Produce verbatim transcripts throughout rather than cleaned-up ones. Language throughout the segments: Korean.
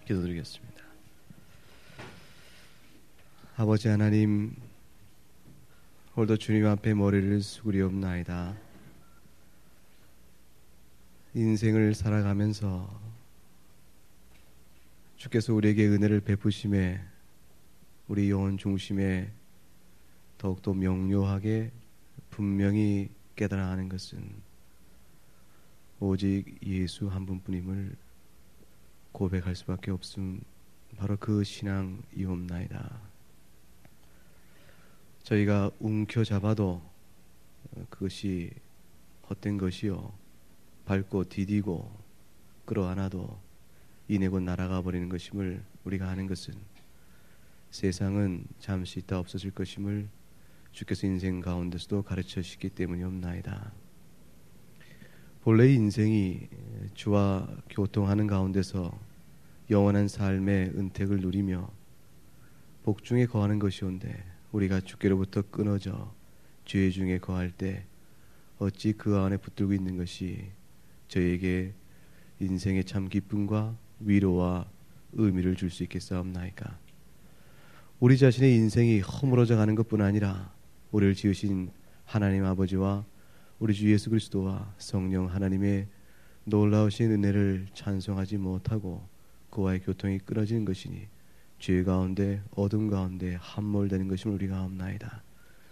기도드리겠습니다. 아버지 하나님, 오늘도 주님 앞에 머리를 숙이옵나이다. 인생을 살아가면서 주께서 우리에게 은혜를 베푸심에 우리 영혼 중심에 더욱더 명료하게 분명히 깨달아 하는 것은 오직 예수 한 분뿐임을 고백할 수밖에 없음, 바로 그 신앙이옵나이다. 저희가 움켜잡아도 그것이 헛된 것이요, 밟고 디디고 끌어안아도 이내 곧 날아가 버리는 것임을 우리가 아는 것은 세상은 잠시 있다 없어질 것임을 주께서 인생 가운데서도 가르쳐 주시기 때문이옵나이다. 본래 인생이 주와 교통하는 가운데서 영원한 삶의 은택을 누리며 복중에 거하는 것이온데, 우리가 주께로부터 끊어져 죄 중에 거할 때 어찌 그 안에 붙들고 있는 것이 저희에게 인생의 참 기쁨과 위로와 의미를 줄 수 있겠사옵나이까. 우리 자신의 인생이 허물어져 가는 것뿐 아니라 우리를 지으신 하나님 아버지와 우리 주 예수 그리스도와 성령 하나님의 놀라우신 은혜를 찬송하지 못하고 그와의 교통이 끊어지는 것이니 죄 가운데 어둠 가운데 함몰되는 것임을 우리가 압나이다.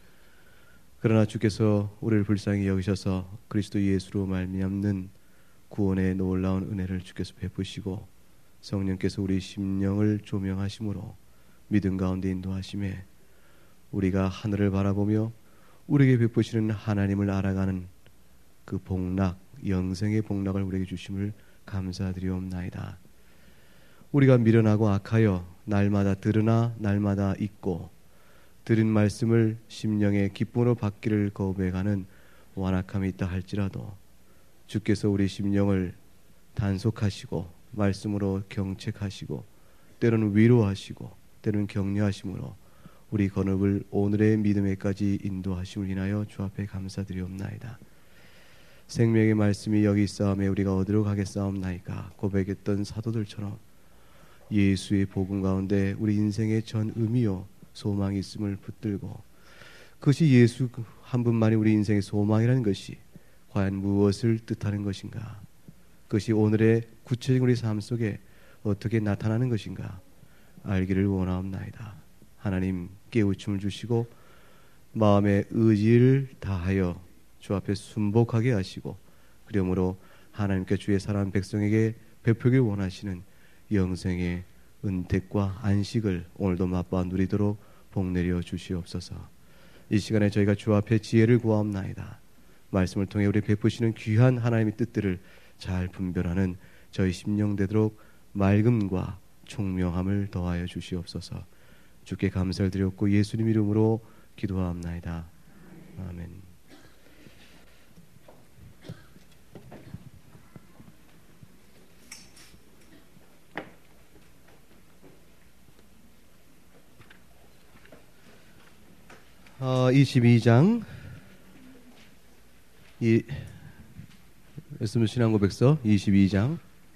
그러나 주께서 우리를 불쌍히 여기셔서 그리스도 예수로 말미암는 구원의 놀라운 은혜를 주께서 베푸시고 성령께서 우리 심령을 조명하심으로 믿음 가운데 인도하심에 우리가 하늘을 바라보며 우리에게 베푸시는 하나님을 알아가는 그 복락, 영생의 복락을 우리에게 주심을 감사드리옵나이다. 우리가 미련하고 악하여 날마다 들으나 날마다 잊고 들은 말씀을 심령의 기쁨으로 받기를 거부해가는 완악함이 있다 할지라도 주께서 우리 심령을 단속하시고 말씀으로 경책하시고 때로는 위로하시고 때로는 격려하심으로 우리 건업을 오늘의 믿음에까지 인도하심을 인하여 주 앞에 감사드리옵나이다. 생명의 말씀이 여기 있사오매 우리가 어디로 가겠사옵나이까 고백했던 사도들처럼 예수의 복음 가운데 우리 인생의 전 의미요 소망이 있음을 붙들고, 그것이 예수 한 분만이 우리 인생의 소망이라는 것이 과연 무엇을 뜻하는 것인가, 그것이 오늘의 구체적인 우리 삶 속에 어떻게 나타나는 것인가 알기를 원하옵나이다. 하나님 깨우침을 주시고 마음의 의지를 다하여 주 앞에 순복하게 하시고, 그러므로 하나님께 주의 사랑하는 백성에게 베풀길 원하시는 영생의 은택과 안식을 오늘도 맛보아 누리도록 복내려 주시옵소서. 이 시간에 저희가 주 앞에 지혜를 구하옵나이다. 말씀을 통해 우리 베푸시는 귀한 하나님의 뜻들을 잘 분별하는 저희 심령 되도록 맑음과 총명함을 더하여 주시옵소서. 주께 감사를 드렸고 예수님 이름으로 기도하옵나이다. 아멘. 어, 이십이 장 이 말씀 신앙고백서 이십이 장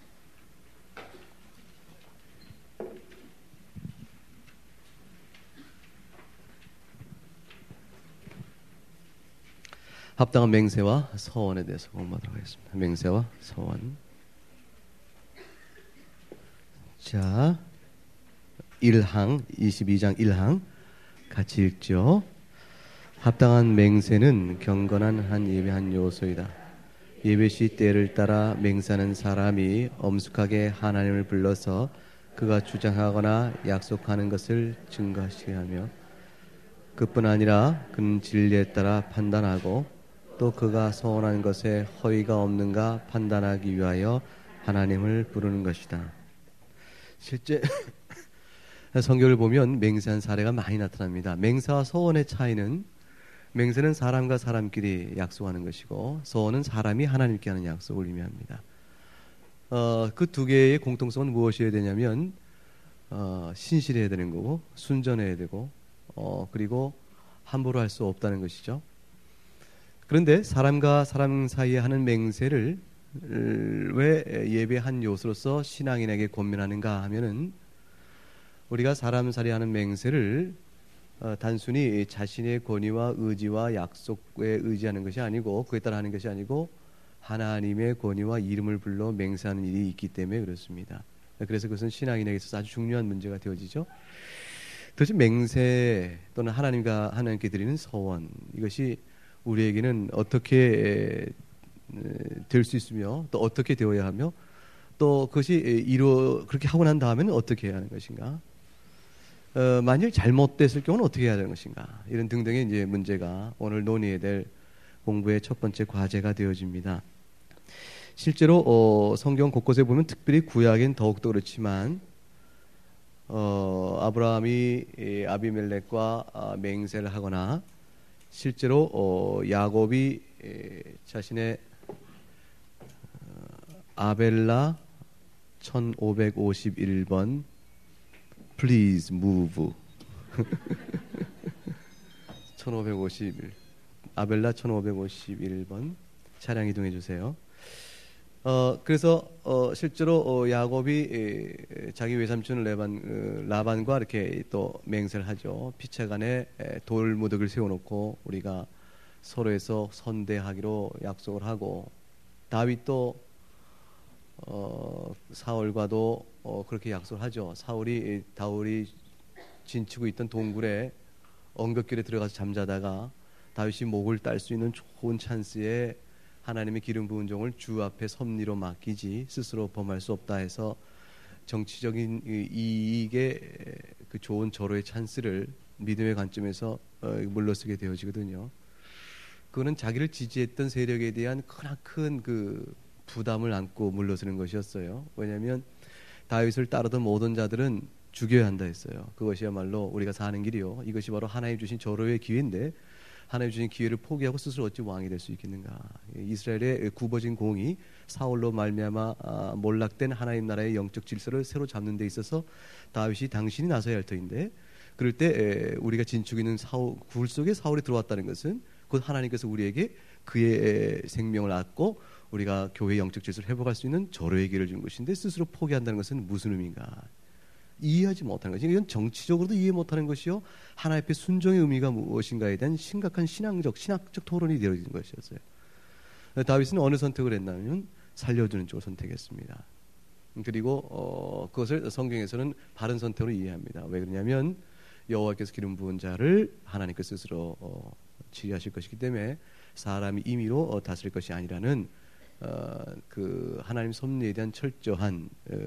합당한 맹세와 서원에 대해서 공부하도록 하겠습니다. 맹세와 서원. 자, 일 항 이십이 장 일 항 같이 읽죠. 합당한 맹세는 경건한 한 예배 한 요소이다. 예배시 때를 따라 맹세하는 사람이 엄숙하게 하나님을 불러서 그가 주장하거나 약속하는 것을 증거하시게 하며, 그뿐 아니라 그는 진리에 따라 판단하고 또 그가 소원한 것에 허위가 없는가 판단하기 위하여 하나님을 부르는 것이다. 실제 성경을 보면 맹세한 사례가 많이 나타납니다. 맹세와 서원의 차이는, 맹세는 사람과 사람끼리 약속하는 것이고 서원은 사람이 하나님께 하는 약속을 의미합니다. 어, 그 두 개의 공통성은 무엇이어야 되냐면 어, 신실해야 되는 거고 순전해야 되고 어, 그리고 함부로 할 수 없다는 것이죠. 그런데 사람과 사람 사이에 하는 맹세를 왜 예배의 한 요소로서 신앙인에게 권면하는가 하면은 우리가 사람 살이하는 맹세를 어, 단순히 자신의 권위와 의지와 약속에 의지하는 것이 아니고 그에 따라 하는 것이 아니고 하나님의 권위와 이름을 불러 맹세하는 일이 있기 때문에 그렇습니다. 그래서 그것은 신앙인에게 있어서 아주 중요한 문제가 되어지죠. 도대체 맹세 또는 하나님과 하나님께 드리는 서원, 이것이 우리에게는 어떻게 될 수 있으며 또 어떻게 되어야 하며 또 그것이 이루 그렇게 하고 난 다음에는 어떻게 해야 하는 것인가? 어, 만일 잘못됐을 경우는 어떻게 해야 하는 것인가? 이런 등등의 이제 문제가 오늘 논의해야 될 공부의 첫 번째 과제가 되어집니다. 실제로 어, 성경 곳곳에 보면 특별히 구약엔 더욱더 그렇지만 어, 아브라함이 이, 아비멜렉과 아, 맹세를 하거나 실제로 어, 야곱이 에, 자신의 어, 아벨라 천오백오십일 번 Please move 천오백오십일 아벨라 천오백오십일 번 차량 이동해 주세요. 어, 그래서 어, 실제로 어, 야곱이 에, 자기 외삼촌 라반, 어, 라반과 이렇게 또 맹세를 하죠. 피차간에 에, 돌무더기를 세워놓고 우리가 서로에서 선대하기로 약속을 하고 다윗도 어, 사울과도 어, 그렇게 약속을 하죠. 사울이 다울이 진치고 있던 동굴에 엉겁길에 들어가서 잠자다가 다윗이 목을 딸 수 있는 좋은 찬스에 하나님의 기름 부은 종을 주 앞에 섭리로 맡기지 스스로 범할 수 없다 해서 정치적인 이익의 그 좋은 절호의 찬스를 믿음의 관점에서 물러서게 되어지거든요. 그거는 자기를 지지했던 세력에 대한 크나큰 그 부담을 안고 물러서는 것이었어요. 왜냐하면 다윗을 따르던 모든 자들은 죽여야 한다 했어요. 그것이야말로 우리가 사는 길이요. 이것이 바로 하나님 주신 절호의 기회인데 하나님 주신 기회를 포기하고 스스로 어찌 왕이 될 수 있겠는가. 이스라엘의 굽어진 공이 사울로 말미암아 몰락된 하나님 나라의 영적 질서를 새로 잡는 데 있어서 다윗이 당신이 나서야 할 터인데 그럴 때 우리가 진축 있는 사울, 굴 속에 사울이 들어왔다는 것은 곧 하나님께서 우리에게 그의 생명을 얻고 우리가 교회의 영적 질서를 회복할 수 있는 절호의 기회를 준 것인데 스스로 포기한다는 것은 무슨 의미인가. 이해하지 못하는 것이 이건 정치적으로도 이해 못하는 것이요 하나님 앞에 순종의 의미가 무엇인가에 대한 심각한 신앙적 신학적 토론이 되어진 것이었어요. 다윗은 어느 선택을 했냐면 살려주는 쪽을 선택했습니다. 그리고 어, 그것을 성경에서는 바른 선택으로 이해합니다. 왜 그러냐면 여호와께서 기름 부은 자를 하나님께서 스스로 어, 치리하실 것이기 때문에 사람이 임의로 어, 다스릴 것이 아니라는 어, 그 하나님 섭리에 대한 철저한 어,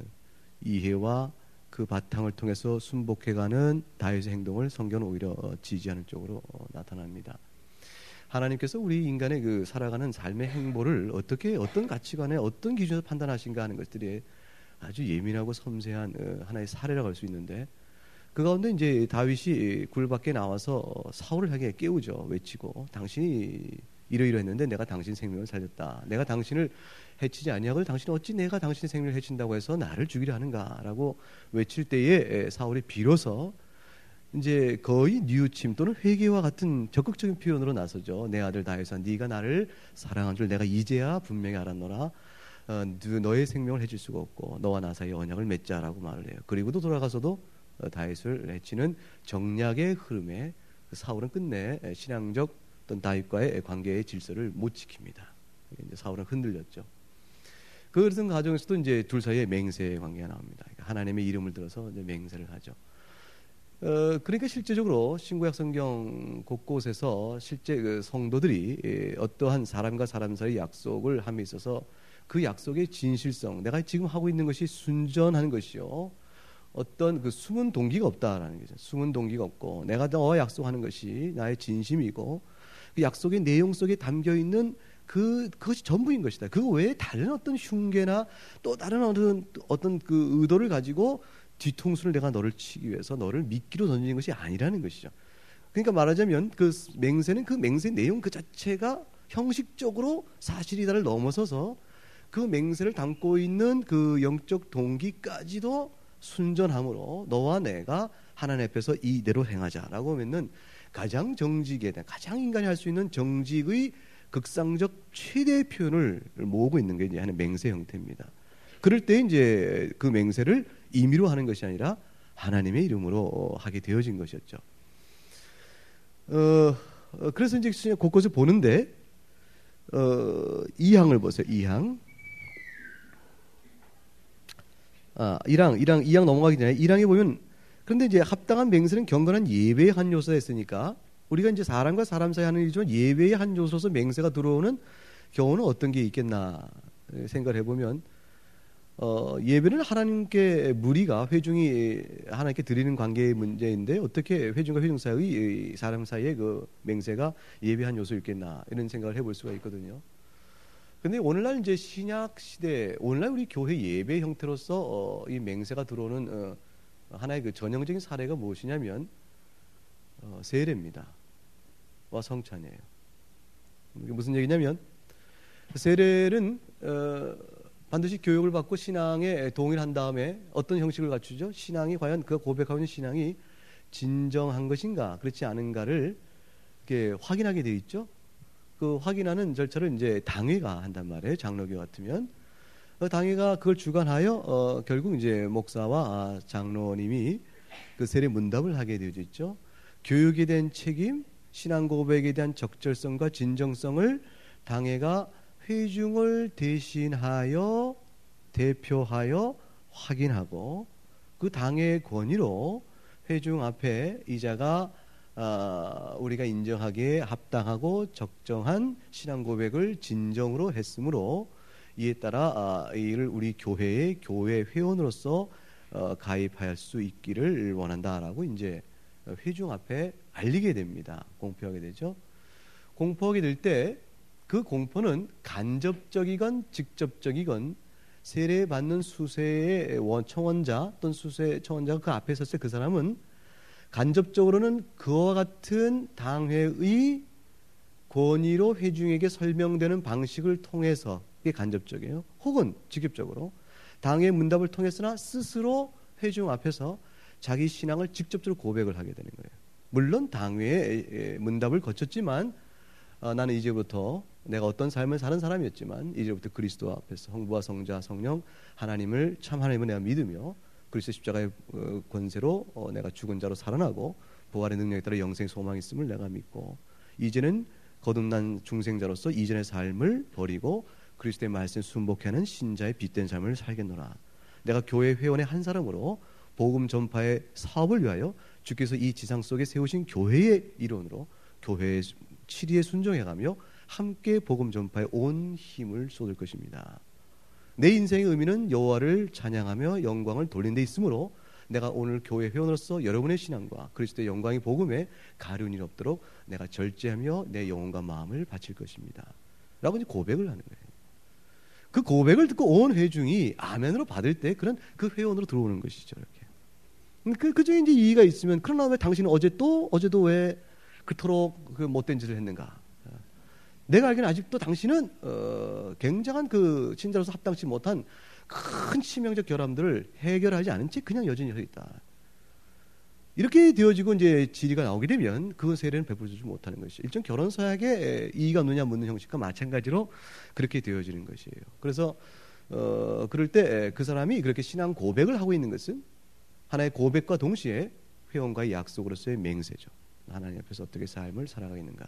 이해와 그 바탕을 통해서 순복해가는 다윗의 행동을 성경은 오히려 지지하는 쪽으로 나타납니다. 하나님께서 우리 인간의 그 살아가는 삶의 행보를 어떻게 어떤 가치관에 어떤 기준에서 판단하신가 하는 것들이 아주 예민하고 섬세한 하나의 사례라고 할 수 있는데 그 가운데 이제 다윗이 굴 밖에 나와서 사울을 향해 깨우죠. 외치고 당신이 이러이러했는데 내가 당신 생명을 살렸다. 내가 당신을 해치지 아니하고 당신은 어찌 내가 당신의 생명을 해친다고 해서 나를 죽이려 하는가라고 외칠 때에 사울이 비로소 이제 거의 뉘우침 또는 회개와 같은 적극적인 표현으로 나서죠. 내 아들 다윗아, 네가 나를 사랑한 줄 내가 이제야 분명히 알았노라. 어, 너의 생명을 해칠 수가 없고 너와 나 사이에 언약을 맺자라고 말을 해요. 그리고도 돌아가서도 다윗을 해치는 정략의 흐름에 사울은 끝내 신앙적 어떤 다윗과의 관계의 질서를 못 지킵니다. 이제 사울은 흔들렸죠. 그런 과정에서도 이제 둘 사이에 맹세의 관계가 나옵니다. 그러니까 하나님의 이름을 들어서 이제 맹세를 하죠. 어, 그러니까 실제적으로 신구약 성경 곳곳에서 실제 그 성도들이 어떠한 사람과 사람 사이 약속을 함에 있어서 그 약속의 진실성, 내가 지금 하고 있는 것이 순전한 것이요. 어떤 그 숨은 동기가 없다라는 거죠. 숨은 동기가 없고 내가 너와 약속하는 것이 나의 진심이고 그 약속의 내용 속에 담겨 있는 그 그것이 전부인 것이다. 그 외에 다른 어떤 흉계나 또 다른 어떤 어떤 그 의도를 가지고 뒤통수를 내가 너를 치기 위해서 너를 미끼로 던지는 것이 아니라는 것이죠. 그러니까 말하자면 그 맹세는 그 맹세 내용 그 자체가 형식적으로 사실이다를 넘어서서 그 맹세를 담고 있는 그 영적 동기까지도 순전함으로 너와 내가 하나님 앞에서 이대로 행하자라고 하면은 가장 정직에 대한 가장 인간이 할 수 있는 정직의 극상적 최대의 표현을 모으고 있는 게 이제 하나의 맹세 형태입니다. 그럴 때 이제 그 맹세를 임의로 하는 것이 아니라 하나님의 이름으로 하게 되어진 것이었죠. 어, 그래서 이제 곳곳을 보는데 어, 이 항을 보세요. 이 항. 아, 일 항, 일 항, 이 항 넘어가기 전에 일 항에 보면 그런데 이제 합당한 맹세는 경건한 예배의 한 요소가 있으니까 우리가 이제 사람과 사람 사이 하는 일이지만 예배의 한 요소로서 맹세가 들어오는 경우는 어떤 게 있겠나 생각을 해보면 어, 예배는 하나님께 무리가 회중이 하나님께 드리는 관계의 문제인데 어떻게 회중과 회중 사이의 사람 사이의 그 맹세가 예배 한 요소였겠나 이런 생각을 해볼 수가 있거든요. 근데 오늘날 이제 신약 시대, 오늘날 우리 교회 예배 형태로서 어, 이 맹세가 들어오는 어, 하나의 그 전형적인 사례가 무엇이냐면 어, 세례입니다. 와 성찬이에요. 이게 무슨 얘기냐면 세례는 어, 반드시 교육을 받고 신앙에 동의를 한 다음에 어떤 형식을 갖추죠? 신앙이 과연 그 고백하고 있는 신앙이 진정한 것인가, 그렇지 않은가를 이렇게 확인하게 되어 있죠. 그 확인하는 절차를 이제 당회가 한단 말이에요. 장로교 같으면 그 당회가 그걸 주관하여 어, 결국 이제 목사와 아, 장로님이 그 세례 문답을 하게 되어 있죠. 교육에 대한 책임, 신앙 고백에 대한 적절성과 진정성을 당회가 회중을 대신하여 대표하여 확인하고 그 당회의 권위로 회중 앞에 이자가 아, 우리가 인정하기에 합당하고 적정한 신앙 고백을 진정으로 했으므로 이에 따라 아, 이를 우리 교회의 교회 회원으로서 어, 가입할 수 있기를 원한다라고 이제 회중 앞에 알리게 됩니다. 공표하게 되죠. 공포하게 될 때 그 공포는 간접적이건 직접적이건 세례받는 수세의 청원자 또는 수세 청원자가 그 앞에 섰을 때 그 사람은 간접적으로는 그와 같은 당회의 권위로 회중에게 설명되는 방식을 통해서 이게 간접적이에요. 혹은 직접적으로 당회 문답을 통해서나 스스로 회중 앞에서 자기 신앙을 직접적으로 고백을 하게 되는 거예요. 물론 당회의 문답을 거쳤지만 어, 나는 이제부터 내가 어떤 삶을 사는 사람이었지만 이제부터 그리스도 앞에서 성부와 성자 성령 하나님을 참 하나님을 내가 믿으며 그리스도 십자가의 권세로 어, 내가 죽은 자로 살아나고 부활의 능력에 따라 영생 소망이 있음을 내가 믿고 이제는 거듭난 중생자로서 이전의 삶을 버리고 그리스도의 말씀에 순복하는 신자의 빛된 삶을 살겠노라. 내가 교회 회원의 한 사람으로 복음 전파의 사업을 위하여 주께서 이 지상 속에 세우신 교회의 일원으로 교회의 치리에 순종해가며 함께 복음 전파에 온 힘을 쏟을 것입니다. 내 인생의 의미는 여호와를 찬양하며 영광을 돌린 데 있으므로 내가 오늘 교회 회원으로서 여러분의 신앙과 그리스도의 영광의 복음에 가려운 일 없도록 내가 절제하며 내 영혼과 마음을 바칠 것입니다. 라고 이제 고백을 하는 거예요. 그 고백을 듣고 온 회중이 아멘으로 받을 때 그런 그 회원으로 들어오는 것이죠. 이렇게. 그, 그 중에 이제 이의가 있으면 그러나 왜 당신은 어제 또 어제도 왜 그토록 그 못된 짓을 했는가? 내가 알기는 아직도 당신은 어, 굉장한 그 신자로서 합당치 못한 큰 치명적 결함들을 해결하지 않은 채 그냥 여전히 서 있다. 이렇게 되어지고 이제 질의가 나오게 되면 그 세례는 베풀지 못하는 것이 일종 결혼 서약에 이의가 없느냐 묻는 형식과 마찬가지로 그렇게 되어지는 것이에요. 그래서 어, 그럴 때 그 사람이 그렇게 신앙 고백을 하고 있는 것은 하나의 고백과 동시에 회원과의 약속으로서의 맹세죠. 하나님 앞에서 어떻게 삶을 살아가겠는가.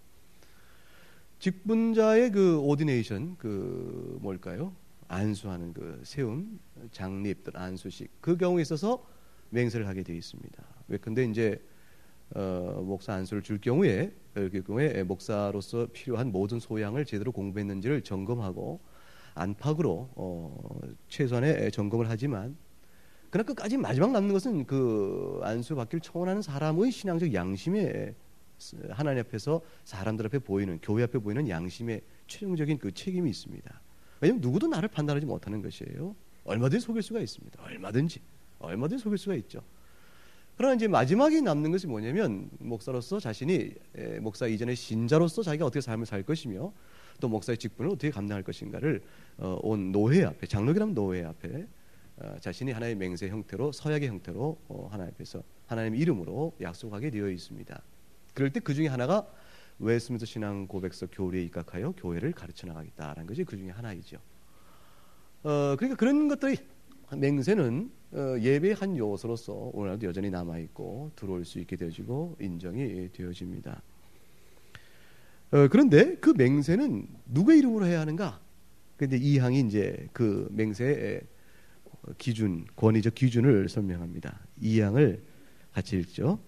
직분자의 그 오디네이션, 그 뭘까요? 안수하는 그 세움, 장립 또는 안수식, 그 경우에 있어서 맹세를 하게 되어 있습니다. 왜근데 이제 어, 목사 안수를 줄 경우에 그 경우에 목사로서 필요한 모든 소양을 제대로 공부했는지를 점검하고 안팎으로 어, 최소한의 점검을 하지만 그러나 끝까지 마지막 남는 것은 그 안수 받기를 청원하는 사람의 신앙적 양심에 하나님 앞에서 사람들 앞에 보이는 교회 앞에 보이는 양심의 최종적인 그 책임이 있습니다. 왜냐하면 누구도 나를 판단하지 못하는 것이에요. 얼마든지 속일 수가 있습니다. 얼마든지 얼마든지 속일 수가 있죠. 그러나 이제 마지막에 남는 것이 뭐냐면 목사로서 자신이 목사 이전의 신자로서 자기가 어떻게 삶을 살 것이며 또 목사의 직분을 어떻게 감당할 것인가를 어, 온 노회 앞에 장로교람 노회 앞에 어, 자신이 하나의 맹세 형태로 서약의 형태로 어, 하나님 앞에서 하나님의 이름으로 약속하게 되어 있습니다. 그럴 때 그 중에 하나가 웨스트민스터 신앙 고백서 교리에 입각하여 교회를 가르쳐 나가겠다라는 것이 그 중에 하나이죠. 어, 그러니까 그런 것들이 맹세는 어, 예배의 한 요소로서 오늘날도 여전히 남아 있고 들어올 수 있게 되어지고 인정이 되어집니다. 어, 그런데 그 맹세는 누구의 이름으로 해야 하는가? 근데 이 항이 이제 그 맹세의 기준, 권위적 기준을 설명합니다. 이 항을 같이 읽죠.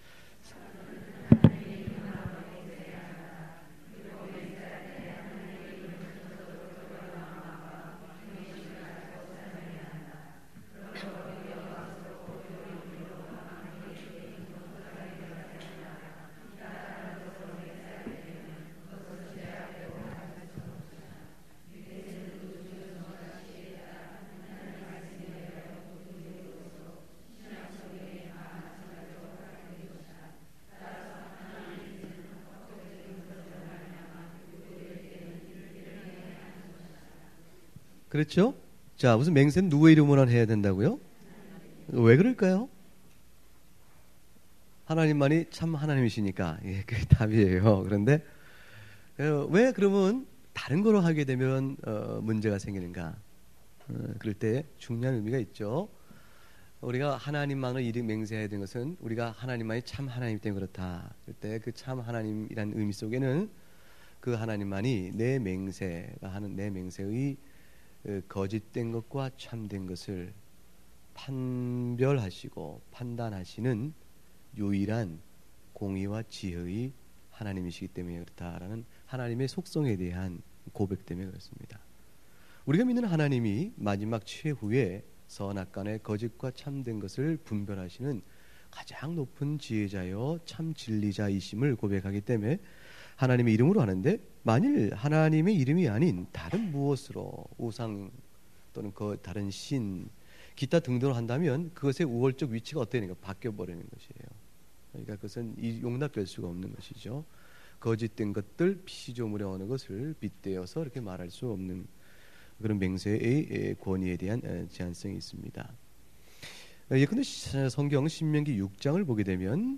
그렇죠? 자, 무슨 맹세는 누구의 이름으로 해야 된다고요? 왜 그럴까요? 하나님만이 참 하나님이시니까. 예, 그게 답이에요. 그런데 어, 왜 그러면 다른 거로 하게 되면 어, 문제가 생기는가? 어, 그럴 때 중요한 의미가 있죠. 우리가 하나님만으로 이름 맹세해야 되는 것은 우리가 하나님만이 참 하나님 때문에 그렇다. 그럴 때 그 참 하나님이라는 의미 속에는 그 하나님만이 내 맹세가 하는 내 맹세의 거짓된 것과 참된 것을 판별하시고 판단하시는 유일한 공의와 지혜의 하나님이시기 때문에 그렇다라는 하나님의 속성에 대한 고백 때문에 그렇습니다. 우리가 믿는 하나님이 마지막 최후에 선악간의 거짓과 참된 것을 분별하시는 가장 높은 지혜자여 참 진리자이심을 고백하기 때문에 하나님의 이름으로 하는데, 만일 하나님의 이름이 아닌 다른 무엇으로 우상 또는 그 다른 신 기타 등등을 한다면 그것의 우월적 위치가 어떻게 되는가? 바뀌어버리는 것이에요. 그러니까 그것은 용납될 수가 없는 것이죠. 거짓된 것들 피조물의 어느 것을 빗대어서 이렇게 말할 수 없는 그런 맹세의 권위에 대한 제한성이 있습니다. 예컨대 성경 신명기 육 장을 보게 되면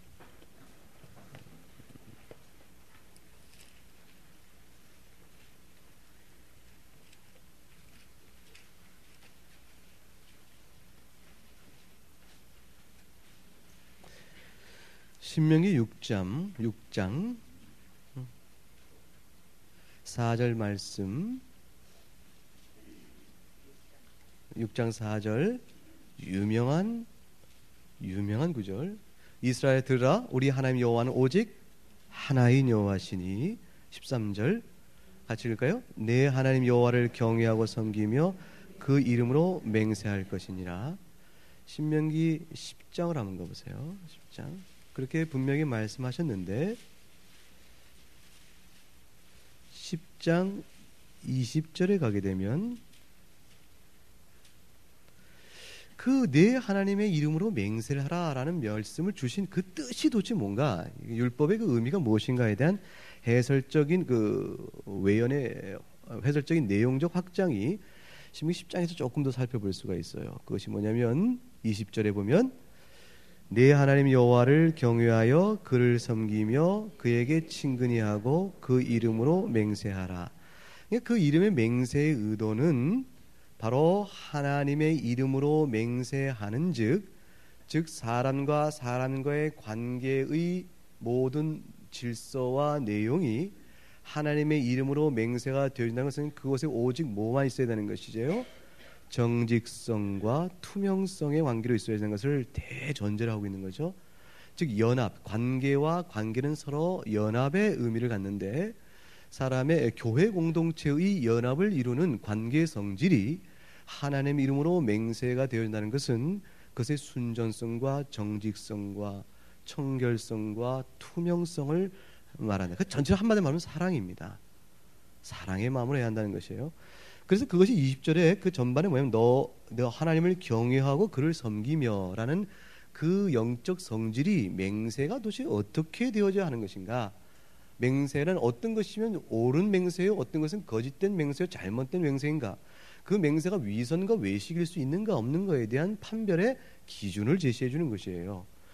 신명기 육 장 육 장 사 절 말씀, 육 장 사 절 유명한 유명한 구절. 이스라엘 들으라, 우리 하나님 여호와는 오직 하나인 여호와시니. 십삼 절 같이 읽을까요? 내 하나님 여호와를 경외하고 섬기며 그 이름으로 맹세할 것이니라. 신명기 십 장을 한번 가보세요. 십 장 그렇게 분명히 말씀하셨는데 십 장 이십 절에 가게 되면 그 내 하나님의 이름으로 맹세를 하라라는 말씀을 주신 그 뜻이 도대체 뭔가, 율법의 그 의미가 무엇인가에 대한 해설적인 그 외연의 해설적인 내용적 확장이 신명기 십 장에서 조금 더 살펴볼 수가 있어요. 그것이 뭐냐면 이십 절에 보면 내 하나님 여호와를 경외하여 그를 섬기며 그에게 친근히 하고 그 이름으로 맹세하라. 그 이름의 맹세의 의도는 바로 하나님의 이름으로 맹세하는 즉, 즉 사람과 사람과의 관계의 모든 질서와 내용이 하나님의 이름으로 맹세가 되어진다는 것은 그것에 오직 뭐만 있어야 되는 것이죠? 정직성과 투명성의 관계로 있어야 되는 것을 대전제로 하고 있는 거죠. 즉 연합, 관계와 관계는 서로 연합의 의미를 갖는데 사람의 교회 공동체의 연합을 이루는 관계의 성질이 하나님 이름으로 맹세가 되어진다는 것은 그것의 순전성과 정직성과 청결성과 투명성을 말한다. 그 전체를 한마디로 말하면 사랑입니다. 사랑의 마음으로 해야 한다는 것이에요. 그래서 그것이 이십 절에 그 전반에 뭐냐면 너, 너 하나님을 경외하고 그를 섬기며 라는 그 영적 성질이 맹세가 도대체 어떻게 되어져야 하는 것인가. 맹세는 어떤 것이면 옳은 맹세요, 어떤 것은 거짓된 맹세요, 잘못된 맹세인가. 그 맹세가 위선과 외식일 수 있는가 없는가에 대한 판별의 기준을 제시해 주는 것이에요.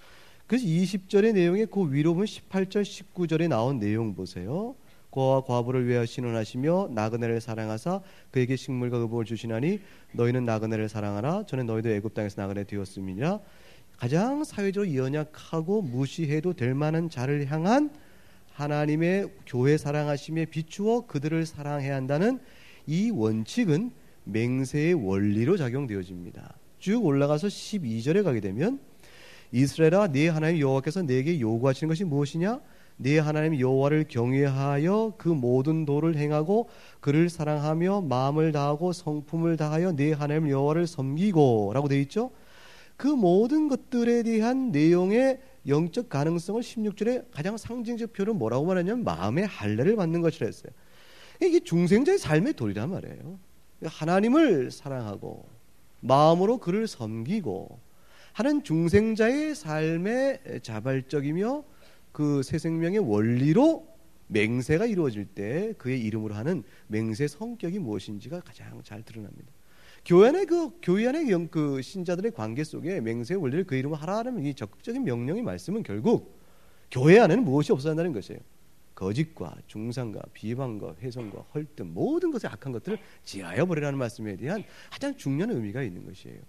그래서 이십 절의 내용에 그 위로 보면 십팔 절 십구 절에 나온 내용 보세요. 고아와 과부를 위하여 신원하시며 나그네를 사랑하사 그에게 식물과 의복을 주시나니 너희는 나그네를 사랑하라. 전에 너희도 애굽 땅에서 나그네 되었음이니라. 가장 사회적으로 연약하고 무시해도 될 만한 자를 향한 하나님의 교회 사랑하심에 비추어 그들을 사랑해야 한다는 이 원칙은 맹세의 원리로 작용되어집니다. 쭉 올라가서 십이 절에 가게 되면 이스라엘아 네 하나님 여호와께서 내게 요구하시는 것이 무엇이냐? 네 하나님 여호와를 경외하여 그 모든 도를 행하고 그를 사랑하며 마음을 다하고 성품을 다하여 네 하나님 여호와를 섬기고 라고 되어 있죠. 그 모든 것들에 대한 내용의 영적 가능성을 십육 절에 가장 상징적 표현은 뭐라고 말하냐면 마음의 할례를 받는 것이라 했어요. 이게 중생자의 삶의 도리란 말이에요. 하나님을 사랑하고 마음으로 그를 섬기고 하는 중생자의 삶의 자발적이며 그 새 생명의 원리로 맹세가 이루어질 때 그의 이름으로 하는 맹세 성격이 무엇인지가 가장 잘 드러납니다. 교회 안에 그 교회 안에 영, 그 신자들의 관계 속에 맹세의 원리를 그 이름으로 하라는 이 적극적인 명령의 말씀은 결국 교회 안에는 무엇이 없어야 한다는 것이에요. 거짓과 중상과 비방과 훼손과 헐뜯 모든 것의 악한 것들을 지하여 버리라는 말씀에 대한 가장 중요한 의미가 있는 것이에요.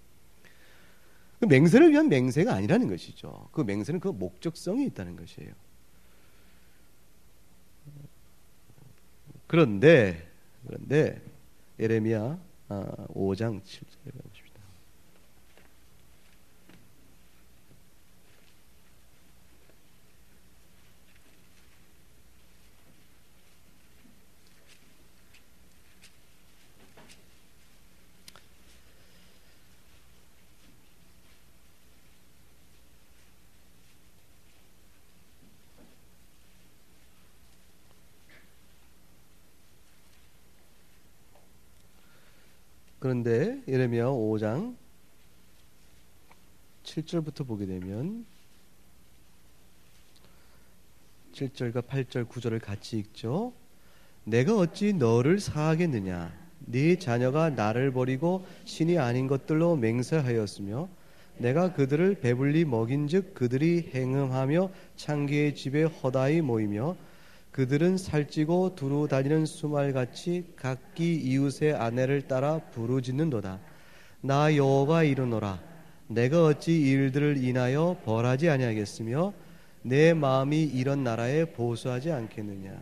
그 맹세를 위한 맹세가 아니라는 것이죠. 그 맹세는 그 목적성이 있다는 것이에요. 그런데 그런데 예레미야 오 장 칠 절에 가봅시다. 그런데 예레미야 오 장 칠 절부터 보게 되면 칠 절과 팔 절 구 절을 같이 읽죠. 내가 어찌 너를 사하겠느냐? 네 자녀가 나를 버리고 신이 아닌 것들로 맹세하였으며 내가 그들을 배불리 먹인즉 그들이 행음하며 창기의 집에 허다히 모이며 그들은 살찌고 두루 다니는 수말같이 각기 이웃의 아내를 따라 부르짖는도다. 나 여호와가 이르노라. 내가 어찌 이 일들을 인하여 벌하지 아니하겠으며 내 마음이 이런 나라에 보수하지 않겠느냐.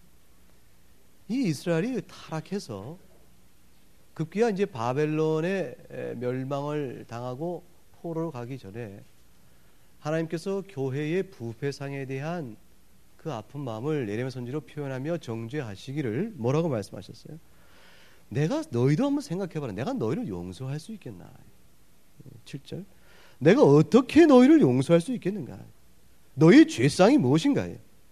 이 이스라엘이 타락해서 급기야 이제 바벨론의 멸망을 당하고 포로로 가기 전에 하나님께서 교회의 부패상에 대한 그 아픈 마음을 예레미야 선지로 표현하며 정죄하시기를 뭐라고 말씀하셨어요? 내가 너희도 한번 생각해봐라. 내가 너희를 용서할 수 있겠나? 칠 절. 내가 어떻게 너희를 용서할 수 있겠는가? 너희 죄상이 무엇인가?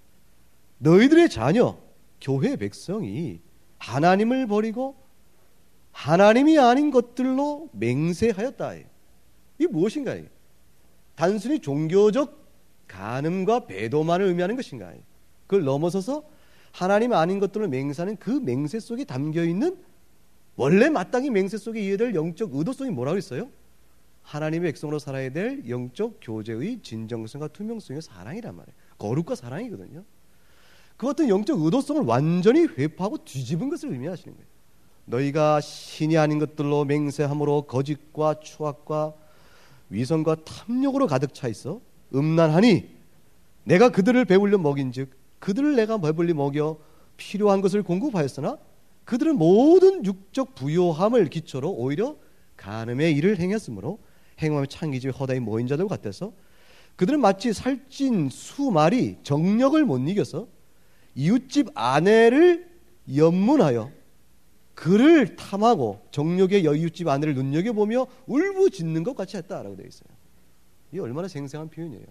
너희들의 자녀, 교회 백성이 하나님을 버리고 하나님이 아닌 것들로 맹세하였다. 이게 무엇인가? 단순히 종교적 간음과 배도만을 의미하는 것인가? 그걸 넘어서서 하나님 아닌 것들로 맹세하는 그 맹세 속에 담겨있는 원래 마땅히 맹세 속에 이해될 영적 의도성이 뭐라고 했어요? 하나님의 백성으로 살아야 될 영적 교제의 진정성과 투명성의 사랑이란 말이에요. 거룩과 사랑이거든요. 그 어떤 영적 의도성을 완전히 회파하고 뒤집은 것을 의미하시는 거예요. 너희가 신이 아닌 것들로 맹세함으로 거짓과 추악과 위선과 탐욕으로 가득 차 있어 음란하니 내가 그들을 배불려 먹인즉 그들을 내가 배불리 먹여 필요한 것을 공급하였으나 그들은 모든 육적 부요함을 기초로 오히려 간음의 일을 행했으므로 행하며 창기집에 허다히 모인 자들과 같아서 그들은 마치 살찐 수말이 정력을 못 이겨서 이웃집 아내를 연문하여 그를 탐하고 정력의 이웃집 아내를 눈여겨보며 울부짖는 것 같이 했다라고 되어 있어요. 이게 얼마나 생생한 표현이에요.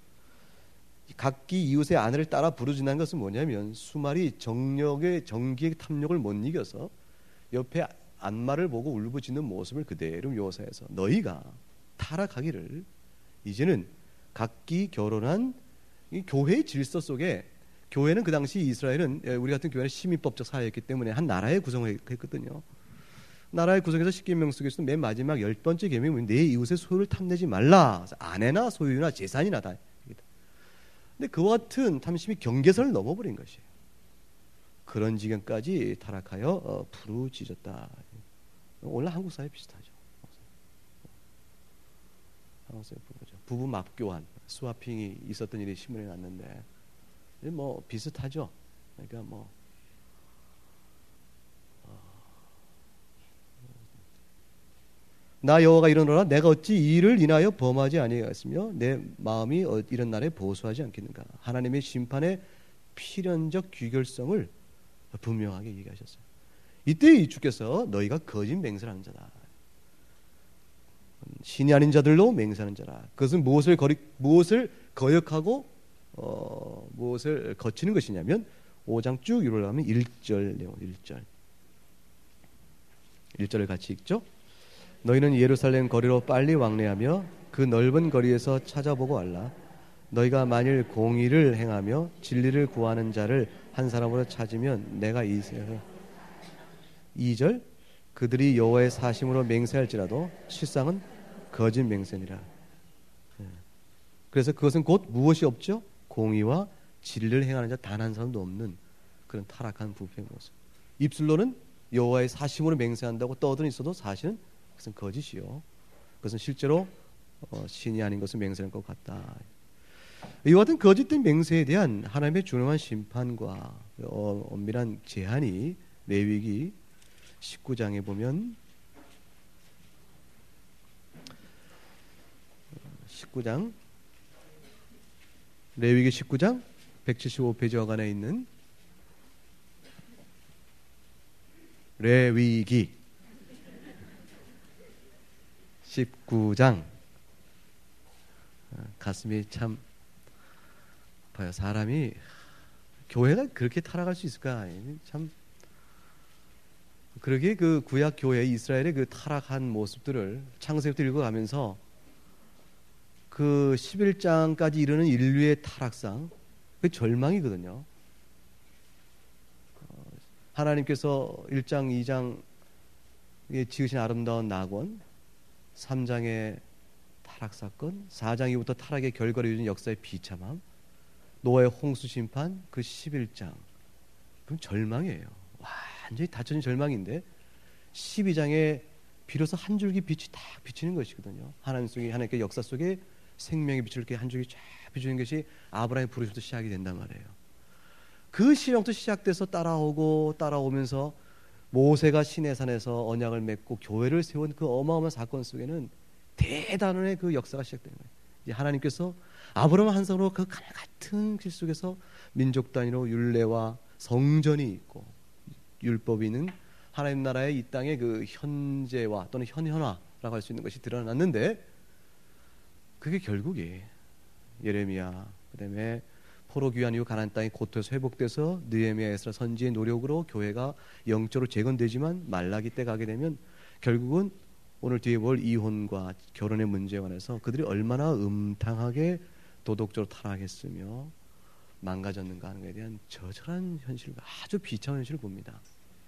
각기 이웃의 아내를 따라 부르짖는 것은 뭐냐면 수말이 정력의 정기의 탐욕을 못 이겨서 옆에 안마를 보고 울부짖는 모습을 그대로 묘사해서 너희가 타락하기를 이제는 각기 결혼한 이 교회의 질서 속에 교회는 그 당시 이스라엘은 우리 같은 교회는 시민법적 사회였기 때문에 한 나라의 구성을 했거든요. 나라의 구성에서 십 계명 속에서도 맨 마지막 열 번째 계명은 내 이웃의 소유를 탐내지 말라. 아내나 소유나 재산이나 다. 근데 그와 같은 탐심이 경계선을 넘어버린 것이에요. 그런 지경까지 타락하여 어, 부르짖었다. 오늘 한국 사회 비슷하죠. 한국 사회 보죠. 부부 맞교환, 스와핑이 있었던 일이 신문에 났는데 뭐 비슷하죠. 그러니까 뭐 나 여호와가 이르노라 내가 어찌 이 일을 인하여 범하지 아니하였으며 내 마음이 이런 날에 보수하지 않겠는가. 하나님의 심판의 필연적 규결성을 분명하게 얘기하셨어요. 이때 이 주께서 너희가 거짓 맹세하는 자다. 신이 아닌 자들로 맹세하는 자라. 그것은 무엇을 거리, 무엇을 거역하고 어, 무엇을 거치는 것이냐면 오 장 쭉 이르려면 일 절 내용 일 절 일 절을 같이 읽죠. 너희는 예루살렘 거리로 빨리 왕래하며 그 넓은 거리에서 찾아보고 왔라. 너희가 만일 공의를 행하며 진리를 구하는 자를 한 사람으로 찾으면 내가 이세요. 이 절 그들이 여호와의 사심으로 맹세할지라도 실상은 거짓 맹세니라. 그래서 그것은 곧 무엇이 없죠? 공의와 진리를 행하는 자 단 한 사람도 없는 그런 타락한 부패의 모습. 입술로는 여호와의 사심으로 맹세한다고 떠들어 있어도 사실은 그것은 거짓이요. 그것은 실제로 어, 신이 아닌 것을 맹세할 것 같다. 이와 같은 거짓된 맹세에 대한 하나님의 준엄한 심판과 어, 엄밀한 제한이 레위기 십구 장에 보면 십구 장 레위기 십구 장 백칠십오 페이지 어간에 있는 레위기 십구 장 가슴이 참 봐요. 사람이 교회가 그렇게 타락할 수 있을까? 참 그러게 그 구약 교회 이스라엘의 그 타락한 모습들을 창세기부터 읽어가면서 그 십일 장까지 이르는 인류의 타락상 그 절망이거든요. 하나님께서 일 장, 이 장에 지으신 아름다운 낙원, 삼 장의 타락사건, 사 장 이후부터 타락의 결과를 이루는 역사의 비참함, 노아의 홍수 심판, 그 십일 장 그럼 절망이에요. 완전히 닫혀진 절망인데 십이 장에 비로소 한 줄기 빛이 딱 비치는 것이거든요. 하나님 속에 하나님께 역사 속에 생명의 빛을 이렇게 한 줄기 쫙 비추는 것이 아브라함의 부르심부터 시작이 된단 말이에요. 그 시험부터 시작돼서 따라오고 따라오면서 모세가 시내산에서 언약을 맺고 교회를 세운 그 어마어마한 사건 속에는 대단한 그 역사가 시작되는 거예요. 이제 하나님께서 아브라함 한 사람으로 그 같은 길 속에서 민족 단위로 율례와 성전이 있고 율법이 있는 하나님 나라의 이 땅의 그 현재와 또는 현현화라고 할 수 있는 것이 드러났는데 그게 결국에 예레미야 그다음에 포로 귀환 이후 가나안 땅이 고토에서 회복돼서 느헤미야 에스라 선지의 노력으로 교회가 영적으로 재건되지만 말라기 때 가게 되면 결국은 오늘 뒤에 볼 이혼과 결혼의 문제에 관해서 그들이 얼마나 음탕하게 도덕적으로 타락했으며 망가졌는가 하는 것에 대한 저절한 현실, 아주 비참한 현실을 봅니다.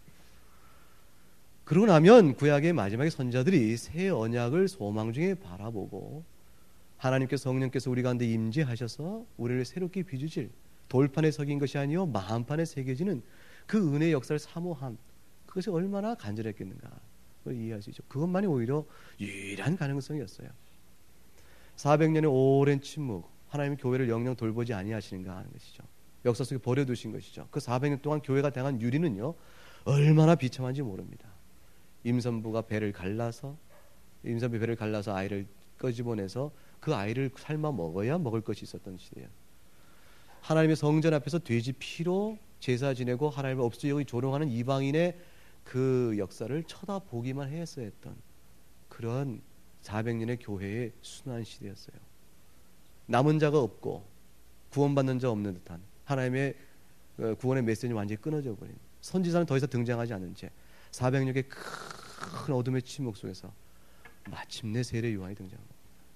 그러고 나면 구약의 마지막에 선지자들이 새 언약을 소망 중에 바라보고 하나님께서 성령께서 우리 가운데 임재하셔서 우리를 새롭게 빚으실 돌판에 새긴 것이 아니요 마음판에 새겨지는 그 은혜의 역사를 사모함, 그것이 얼마나 간절했겠는가 그걸 이해할 수 있죠. 그것만이 오히려 유일한 가능성이었어요. 사백 년의 오랜 침묵, 하나님이 교회를 영영 돌보지 아니하시는가 하는 것이죠. 역사 속에 버려두신 것이죠. 그 사백 년 동안 교회가 당한 유리는요 얼마나 비참한지 모릅니다. 임산부가 배를 갈라서 임산부 배를 갈라서 아이를 꺼집어내서 그 아이를 삶아 먹어야 먹을 것이 있었던 시대예요. 하나님의 성전 앞에서 돼지 피로 제사 지내고 하나님을 없애고 조롱하는 이방인의 그 역사를 쳐다보기만 했어야 했던 그런 사백 년의 교회의 순환 시대였어요. 남은 자가 없고 구원받는 자 없는 듯한 하나님의 구원의 메시지는 완전히 끊어져 버린, 선지자는 더 이상 등장하지 않은 채 사백 년의 큰 어둠의 침묵 속에서 마침내 세례 요한이 등장합니다.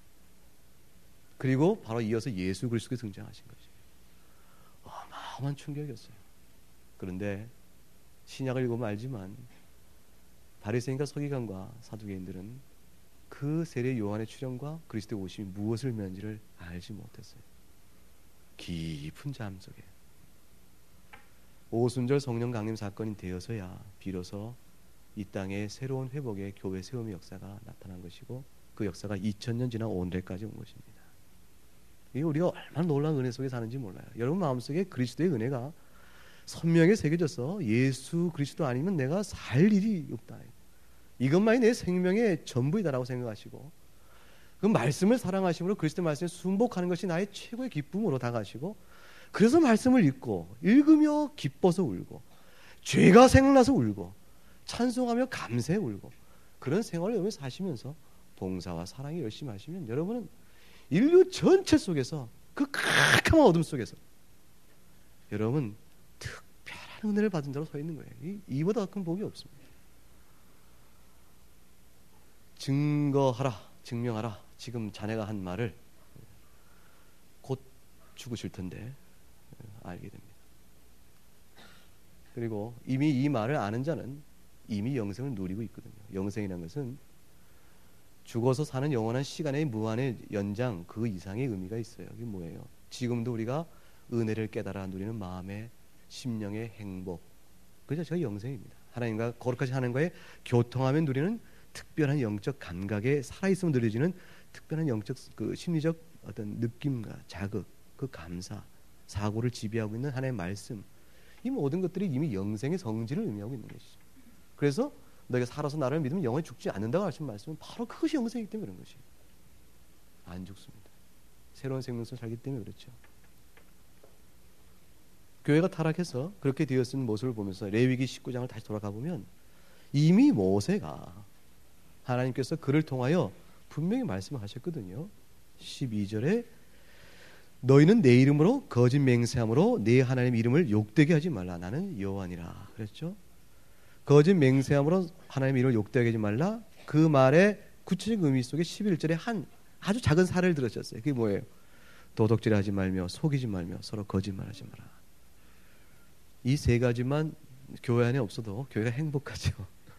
그리고 바로 이어서 예수 그리스도가 등장하신 거죠. 어마어마한 충격이었어요. 그런데 신약을 읽으면 알지만 바리새인과 서기관과 사두개인들은 그 세례 요한의 출현과 그리스도의 오심이 무엇을 의미하는지를 알지 못했어요. 깊은 잠 속에 오순절 성령 강림 사건이 되어서야 비로소 이 땅에 새로운 회복의 교회 세움의 역사가 나타난 것이고, 그 역사가 이천 년 지나 오늘까지 온 것입니다. 이게 우리가 얼마나 놀라운 은혜 속에 사는지 몰라요. 여러분 마음속에 그리스도의 은혜가 선명하게 새겨져서 예수 그리스도 아니면 내가 살 일이 없다, 이것만이 내 생명의 전부이다라고 생각하시고, 그 말씀을 사랑하심으로 그리스도 말씀에 순복하는 것이 나의 최고의 기쁨으로 다가가시고, 그래서 말씀을 읽고 읽으며 기뻐서 울고, 죄가 생각나서 울고, 찬송하며 감사해 울고, 그런 생활을 여러분이 사시면서 봉사와 사랑이 열심히 하시면 여러분은 인류 전체 속에서, 그 캄캄한 어둠 속에서 여러분 특별한 은혜를 받은 자로 서 있는 거예요. 이, 이보다 큰 복이 없습니다. 증거하라, 증명하라. 지금 자네가 한 말을 곧 죽으실 텐데 알게 됩니다. 그리고 이미 이 말을 아는 자는 이미 영생을 누리고 있거든요. 영생이라는 것은 죽어서 사는 영원한 시간의 무한의 연장, 그 이상의 의미가 있어요. 이게 뭐예요? 지금도 우리가 은혜를 깨달아 누리는 마음의 심령의 행복, 그 자체가 영생입니다. 하나님과 거룩하신 하나님과의 교통하며 누리는 특별한 영적 감각에 살아있으면 느껴지는 특별한 영적 그 심리적 어떤 느낌과 자극, 그 감사, 사고를 지배하고 있는 하나님의 말씀, 이 모든 것들이 이미 영생의 성질을 의미하고 있는 것이죠. 그래서 너희가 살아서 나를 믿으면 영원히 죽지 않는다고 하신 말씀은 바로 그것이 영생이기 때문에 그런 것이에요. 안 죽습니다. 새로운 생명을 살기 때문에 그렇죠. 교회가 타락해서 그렇게 되었은 모습을 보면서 레위기 십구 장을 다시 돌아가 보면 이미 모세가 하나님께서 그를 통하여 분명히 말씀을 하셨거든요. 십이 절에 너희는 내 이름으로 거짓 맹세함으로 내 하나님 이름을 욕되게 하지 말라. 나는 여호와니라 그랬죠. 거짓 맹세함으로 하나님 이름을 욕되게 하지 말라. 그 말의 구체적 의미 속에 십일 절에 한 아주 작은 사례를 들으셨어요. 그게 뭐예요? 도덕질하지 말며 속이지 말며 서로 거짓말하지 마라. 이 세 가지만 교회 안에 없어도 교회가 행복하죠.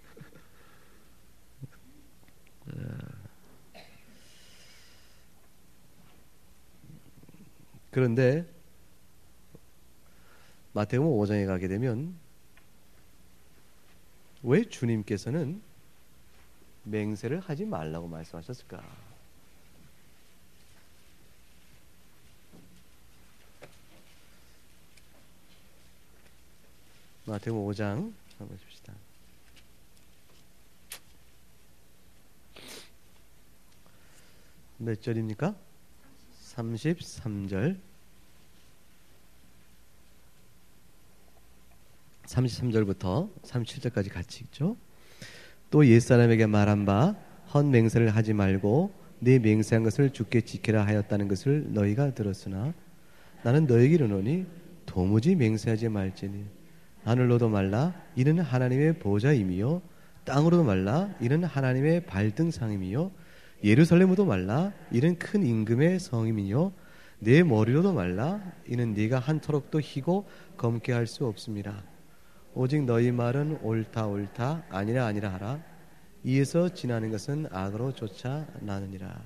그런데 마태복음 오 장에 가게 되면 왜 주님께서는 맹세를 하지 말라고 말씀하셨을까? 마태복음 오 장 한번 봅시다. 몇 절입니까? 삼십삼 절. 삼십삼 절부터 삼십칠 절까지 같이 읽죠. 또 옛사람에게 말한 바 헛 맹세를 하지 말고 네 맹세한 것을 주께 지키라 하였다는 것을 너희가 들었으나 나는 너희에게 이르노니 도무지 맹세하지 말지니 하늘로도 말라 이는 하나님의 보좌임이요 땅으로도 말라 이는 하나님의 발등상임이요 예루살렘으로도 말라 이는 큰 임금의 성임이요 내 머리로도 말라 이는 네가 한토록도 희고 검게 할 수 없습니다. 오직 너희 말은 옳다 옳다 아니라 아니라 하라. 이에서 지나는 것은 악으로 쫓아나느니라.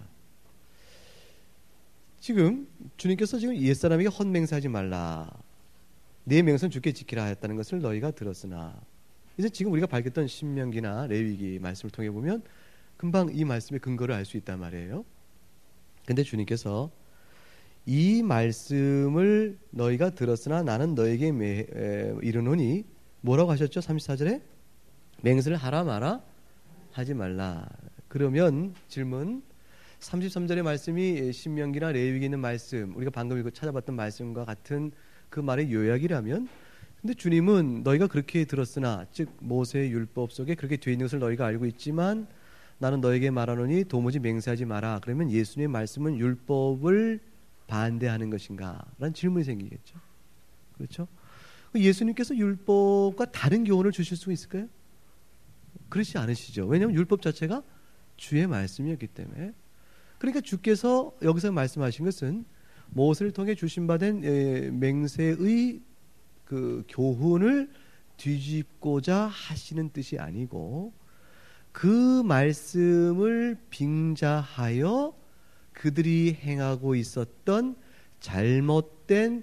지금 주님께서 지금 옛사람에게 헛맹세하지 말라. 네 맹세는 주께 지키라 하였다는 것을 너희가 들었으나, 이제 지금 우리가 밝혔던 신명기나 레위기 말씀을 통해 보면 금방 이 말씀의 근거를 알 수 있단 말이에요. 근데 주님께서 이 말씀을 너희가 들었으나 나는 너에게 이르노니 뭐라고 하셨죠? 삼십사 절에 맹세를 하라 마라 하지 말라. 그러면 질문, 삼십삼 절의 말씀이 신명기나 레위기에 있는 말씀, 우리가 방금 읽고 찾아봤던 말씀과 같은 그 말의 요약이라면, 근데 주님은 너희가 그렇게 들었으나, 즉 모세의 율법 속에 그렇게 되어 있는 것을 너희가 알고 있지만 나는 너에게 말하노니 도무지 맹세하지 마라. 그러면 예수님의 말씀은 율법을 반대하는 것인가? 라는 질문이 생기겠죠. 그렇죠? 예수님께서 율법과 다른 교훈을 주실 수 있을까요? 그렇지 않으시죠. 왜냐하면 율법 자체가 주의 말씀이었기 때문에. 그러니까 주께서 여기서 말씀하신 것은 모세를 통해 주신바된 맹세의 그 교훈을 뒤집고자 하시는 뜻이 아니고, 그 말씀을 빙자하여 그들이 행하고 있었던 잘못된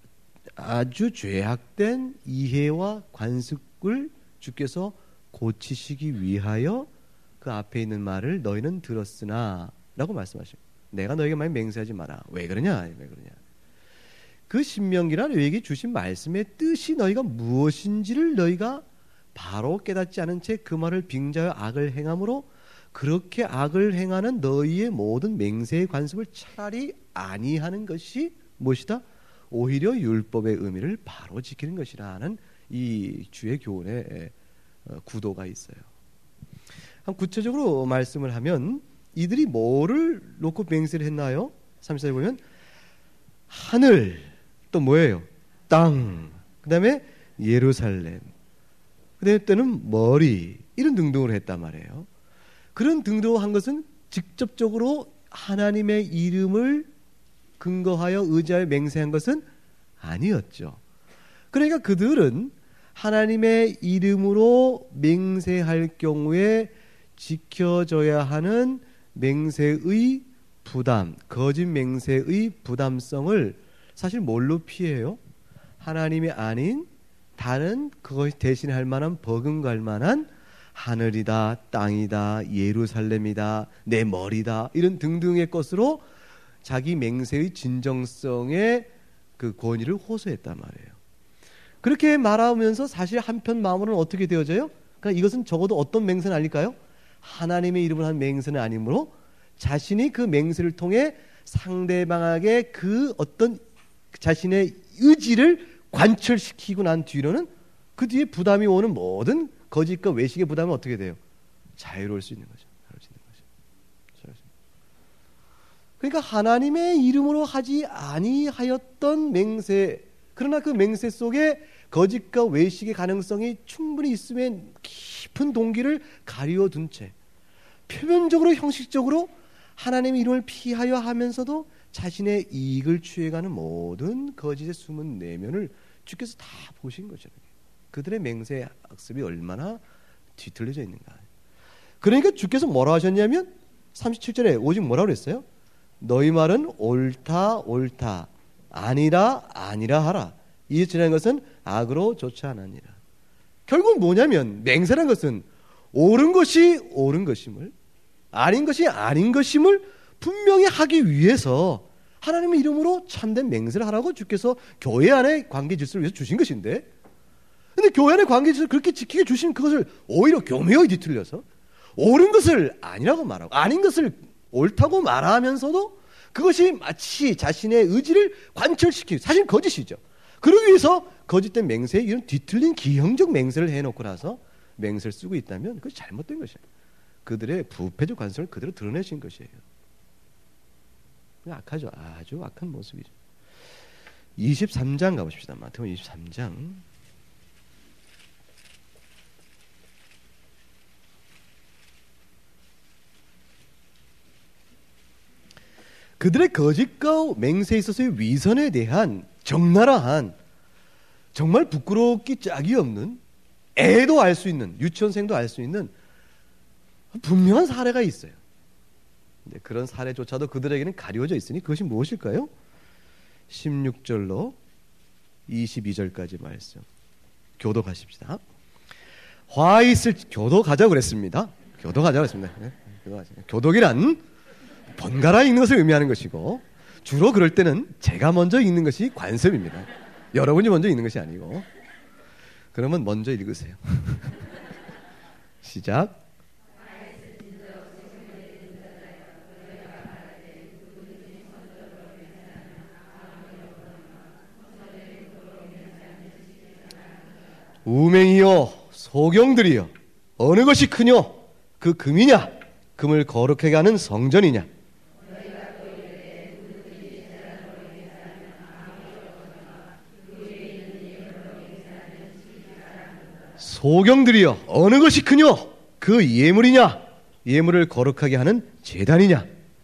아주 죄악된 이해와 관습을 주께서 고치시기 위하여 그 앞에 있는 말을 너희는 들었으나 라고 말씀하십니다. 내가 너에게 많이 맹세하지 마라. 왜 그러냐? 왜 그러냐? 그 신명기란 너에게 주신 말씀의 뜻이 너희가 무엇인지를 너희가 바로 깨닫지 않은 채 그 말을 빙자하여 악을 행함으로 그렇게 악을 행하는 너희의 모든 맹세의 관습을 차라리 아니하는 것이 무엇이다? 오히려 율법의 의미를 바로 지키는 것이라는 이 주의 교훈의 구도가 있어요. 구체적으로 말씀을 하면 이들이 뭐를 놓고 맹세를 했나요? 삼 절에 보면 하늘, 또 뭐예요? 땅, 그 다음에 예루살렘, 그 다음에 때는 머리, 이런 등등으로 했단 말이에요. 그런 등등으로 한 것은 직접적으로 하나님의 이름을 근거하여 의지하여 맹세한 것은 아니었죠. 그러니까 그들은 하나님의 이름으로 맹세할 경우에 지켜져야 하는 맹세의 부담, 거짓 맹세의 부담성을 사실 뭘로 피해요? 하나님이 아닌 다른 그것이 대신할 만한 버금갈 만한 하늘이다, 땅이다, 예루살렘이다, 내 머리다, 이런 등등의 것으로 자기 맹세의 진정성의 그 권위를 호소했단 말이에요. 그렇게 말하면서 사실 한편 마음으로는 어떻게 되어져요? 그러니까 이것은 적어도 어떤 맹세는 아닐까요? 하나님의 이름을 한 맹세는 아니므로 자신이 그 맹세를 통해 상대방에게 그 어떤 자신의 의지를 관철시키고 난 뒤로는 그 뒤에 부담이 오는 모든 거짓과 외식의 부담은 어떻게 돼요? 자유로울 수 있는 거죠. 자유로울 수 있는 거죠. 그러니까 하나님의 이름으로 하지 아니하였던 맹세, 그러나 그 맹세 속에 거짓과 외식의 가능성이 충분히 있음에 깊은 동기를 가리워둔 채 표면적으로 형식적으로 하나님의 이름을 피하여 하면서도 자신의 이익을 취해가는 모든 거짓의 숨은 내면을 주께서 다 보신 거죠. 그들의 맹세 학습이 얼마나 뒤틀려져 있는가. 그러니까 주께서 뭐라 하셨냐면 삼십칠 절에 오직 뭐라고 그랬어요? 너희 말은 옳다 옳다 아니라 아니라 하라. 이에 지난 것은 악으로 좋지 않으니라. 결국 뭐냐면 맹세란 것은 옳은 것이 옳은 것임을, 아닌 것이 아닌 것임을 분명히 하기 위해서 하나님의 이름으로 참된 맹세를 하라고 주께서 교회 안의 관계 질서를 위해서 주신 것인데, 근데 교회 안의 관계 질서를 그렇게 지키게 주신 그것을 오히려 교묘히 뒤틀려서 옳은 것을 아니라고 말하고 아닌 것을 옳다고 말하면서도 그것이 마치 자신의 의지를 관철시키고, 사실 거짓이죠. 그러기 위해서 거짓된 맹세에 이런 뒤틀린 기형적 맹세를 해놓고 나서 맹세를 쓰고 있다면 그것이 잘못된 것이에요. 그들의 부패적 관성을 그대로 드러내신 것이에요. 악하죠. 아주 악한 모습이죠. 이십삼 장 가보십시다. 마태복음 이십삼 장. 그들의 거짓과 맹세에 있어서의 위선에 대한 적나라한, 정말 부끄럽기 짝이 없는, 애도 알 수 있는, 유치원생도 알 수 있는 분명한 사례가 있어요. 근데 그런 사례조차도 그들에게는 가려져 있으니 그것이 무엇일까요? 십육 절로 이십이 절까지 말씀. 교도가십시다. 화 있을, 교도가자고 그랬습니다. 교도가자고 그랬습니다. 네, 교도가자. 교독이란 번갈아 읽는 것을 의미하는 것이고, 주로 그럴 때는 제가 먼저 읽는 것이 관습입니다. 여러분이 먼저 읽는 것이 아니고. 그러면 먼저 읽으세요. 시작. 우맹이여 소경들이여 어느 것이 크뇨? 그 금이냐? 금을 거룩하게 하는 성전이냐? 소경들이여 어느 것이 크뇨? 그 예물이냐? 예물을 거룩하게 하는 제단이냐?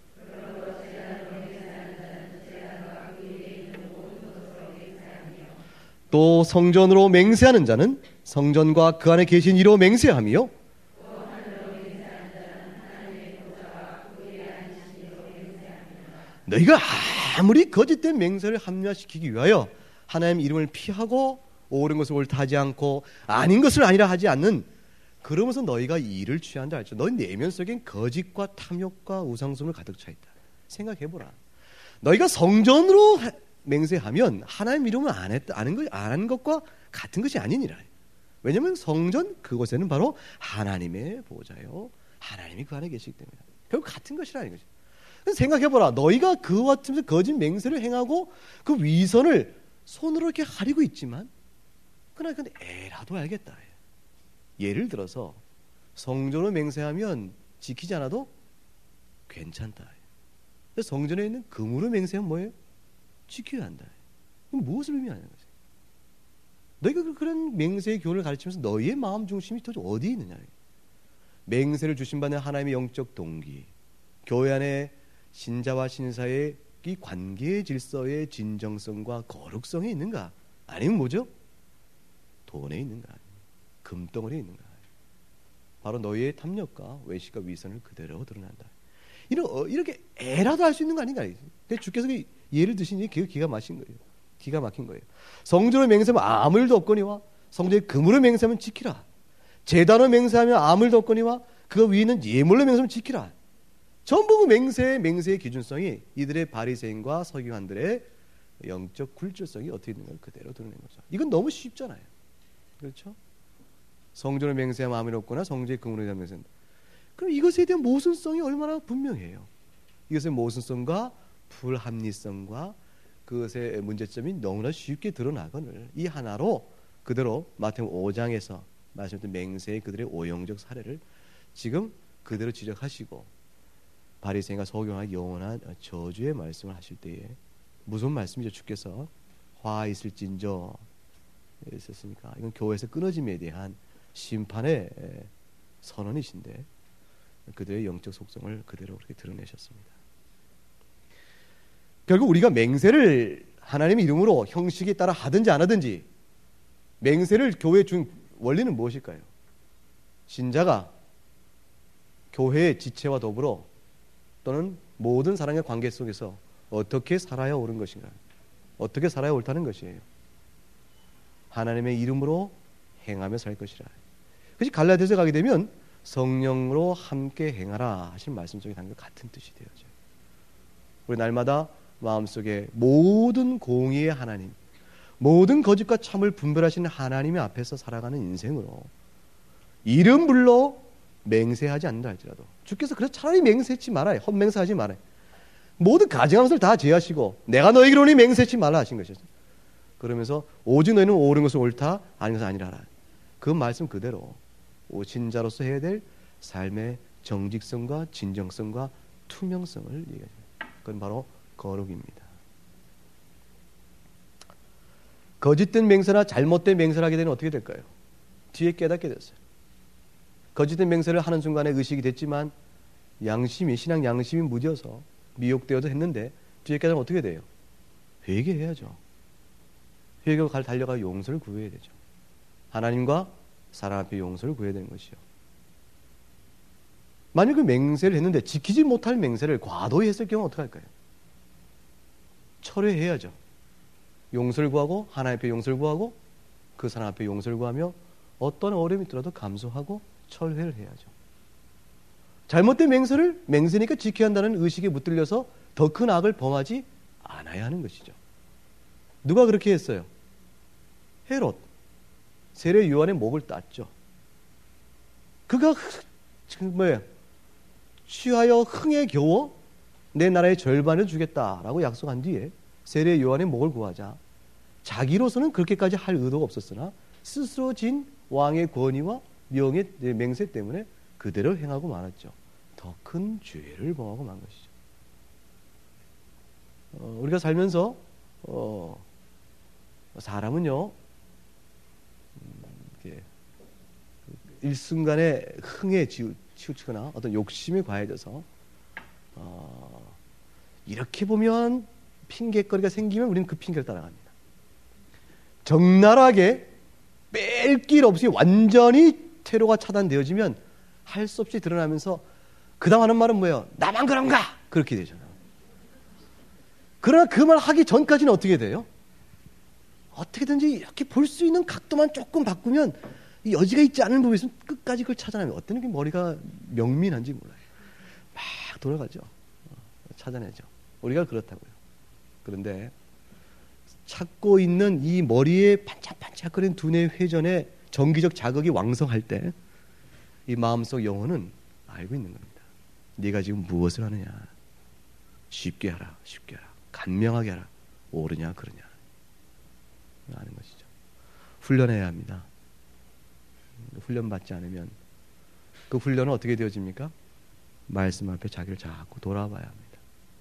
또 성전으로 맹세하는 자는 성전과 그 안에 계신 이로 맹세하며 너희가 아무리 거짓된 맹세를 합리화시키기 위하여 하나님 이름을 피하고 옳은 것을 옳다 하지 않고 아닌 것을 아니라 하지 않는, 그러면서 너희가 이 일을 취한다 할지라도 너희 내면 속엔 거짓과 탐욕과 우상숭을 가득 차 있다. 생각해보라. 너희가 성전으로 맹세하면 하나님 이름을 안 했다, 아는 것, 안 한 것과 같은 것이 아니니라. 왜냐하면 성전 그곳에는 바로 하나님의 보좌요, 하나님이 그 안에 계시기 때문에 결국 같은 것이라는 거죠. 생각해보라. 너희가 그와 같으면서 거짓 맹세를 행하고 그 위선을 손으로 이렇게 가리고 있지만, 그러나 근데 에라도 알겠다. 예를 들어서 성전을 맹세하면 지키지 않아도 괜찮다. 성전에 있는 금으로 맹세하면 뭐예요? 지켜야 한다. 무엇을 의미하는 거지? 너희가 그런 맹세의 교훈을 가르치면서 너희의 마음 중심이 도대체 어디에 있느냐? 맹세를 주신 바는 하나님의 영적 동기, 교회 안에 신자와 신사의 이 관계의 질서의 진정성과 거룩성에 있는가? 아니면 뭐죠? 돈에 있는가? 금덩어리에 있는가? 바로 너희의 탐욕과 외식과 위선을 그대로 드러난다. 이런, 이렇게 애라도 할 수 있는 거 아닌가? 주께서 예를 드시니 기가 막힌 거예요. 기가 막힌 거예요. 성전으로 맹세하면 아무 일도 없거니와 성전에 금으로 맹세하면 지키라. 제단으로 맹세하면 아무 일도 없거니와 그 위에 있는 예물로 맹세하면 지키라. 전부 그 맹세의 맹세의 기준성이 이들의 바리새인과 서기관들의 영적 굴절성이 어떻게 있는가 그대로 드러낸 거죠. 이건 너무 쉽잖아요. 그렇죠? 성전을 맹세하면 아무 일 없거나 성전에 금으로 맹세한다. 그럼 이것에 대한 모순성이 얼마나 분명해요. 이것의 모순성과 불합리성과 그것의 문제점이 너무나 쉽게 드러나거늘 이 하나로 그대로 마태복음 오 장에서 말씀드린 맹세의 그들의 오용적 사례를 지금 그대로 지적하시고 바리새인과 서기관의 영원한 저주의 말씀을 하실 때에 무슨 말씀이죠? 주께서 화 있을진저 있었으니까 이건 교회에서 끊어짐에 대한 심판의 선언이신데 그들의 영적 속성을 그대로 그렇게 드러내셨습니다. 결국 우리가 맹세를 하나님의 이름으로 형식에 따라 하든지 안 하든지 맹세를 교회에 준 원리는 무엇일까요? 신자가 교회의 지체와 더불어 또는 모든 사람의 관계 속에서 어떻게 살아야 옳은 것인가, 어떻게 살아야 옳다는 것이에요. 하나님의 이름으로 행하며 살 것이라. 그것이 갈라디아서 가게 되면 성령으로 함께 행하라 하신 말씀 속에 담긴 같은 뜻이 되어져요. 우리 날마다 마음속에 모든 공의의 하나님, 모든 거짓과 참을 분별하시는 하나님의 앞에서 살아가는 인생으로 이름 불러 맹세하지 않는다 할지라도 주께서 그래서 차라리 맹세치 말아요. 헛맹세하지 말아요. 모든 가증한 것을 다 제하시고 내가 너에게로니 맹세치 말라 하신 것이었어요. 그러면서 오직 너희는 옳은 것을 옳다 아닌 것은 아니라 그 말씀 그대로 신자로서 해야 될 삶의 정직성과 진정성과 투명성을 얘기합니다. 그건 바로 거룩입니다. 거짓된 맹세나 잘못된 맹세를 하게 되면 어떻게 될까요? 뒤에 깨닫게 됐어요. 거짓된 맹세를 하는 순간에 의식이 됐지만 양심이 신앙 양심이 무뎌서 미혹되어도 했는데 뒤에 깨닫으면 어떻게 돼요? 회개해야죠. 회개하고 갈 달려가 용서를 구해야 되죠. 하나님과 사람 앞에 용서를 구해야 되는 것이요. 만약 그 맹세를 했는데 지키지 못할 맹세를 과도히 했을 경우 어떻게 할까요? 철회해야죠. 용서를 구하고 하나님 앞에 용서를 구하고 그 사람 앞에 용서를 구하며 어떤 어려움이 있더라도 감수하고 철회를 해야죠. 잘못된 맹세를 맹세니까 지켜야 한다는 의식에 붙들려서 더 큰 악을 범하지 않아야 하는 것이죠. 누가 그렇게 했어요? 헤롯. 세례 요한의 목을 땄죠. 그가 뭐예요? 취하여 흥에 겨워 내 나라의 절반을 주겠다라고 약속한 뒤에 세례 요한의 목을 구하자 자기로서는 그렇게까지 할 의도가 없었으나 스스로 진 왕의 권위와 명의 맹세 때문에 그대로 행하고 말았죠. 더 큰 죄를 범하고 만 것이죠. 어, 우리가 살면서 어, 사람은요 음, 이렇게 일순간에 흥에 치우치거나 어떤 욕심에 과해져서 어, 이렇게 보면 핑계거리가 생기면 우리는 그 핑계를 따라갑니다. 적나라하게 뺄 길 없이 완전히 퇴로가 차단되어지면 할 수 없이 드러나면서 그 다음 하는 말은 뭐예요? 나만 그런가? 그렇게 되죠. 그러나 그 말 하기 전까지는 어떻게 돼요? 어떻게든지 이렇게 볼 수 있는 각도만 조금 바꾸면 이 여지가 있지 않은 부분에 있으면 끝까지 그걸 찾아내면 어떤 게 머리가 명민한지 몰라요. 막 돌아가죠. 찾아내죠. 우리가 그렇다고요. 그런데 찾고 있는 이 머리에 반짝반짝거리는 두뇌 회전의 정기적 자극이 왕성할 때 이 마음속 영혼은 알고 있는 겁니다. 네가 지금 무엇을 하느냐. 쉽게 하라. 쉽게 하라. 간명하게 하라. 옳으냐 그러냐 아는 것이죠. 훈련해야 합니다. 훈련받지 않으면 그 훈련은 어떻게 되어집니까? 말씀 앞에 자기를 자꾸 돌아봐야 합니다.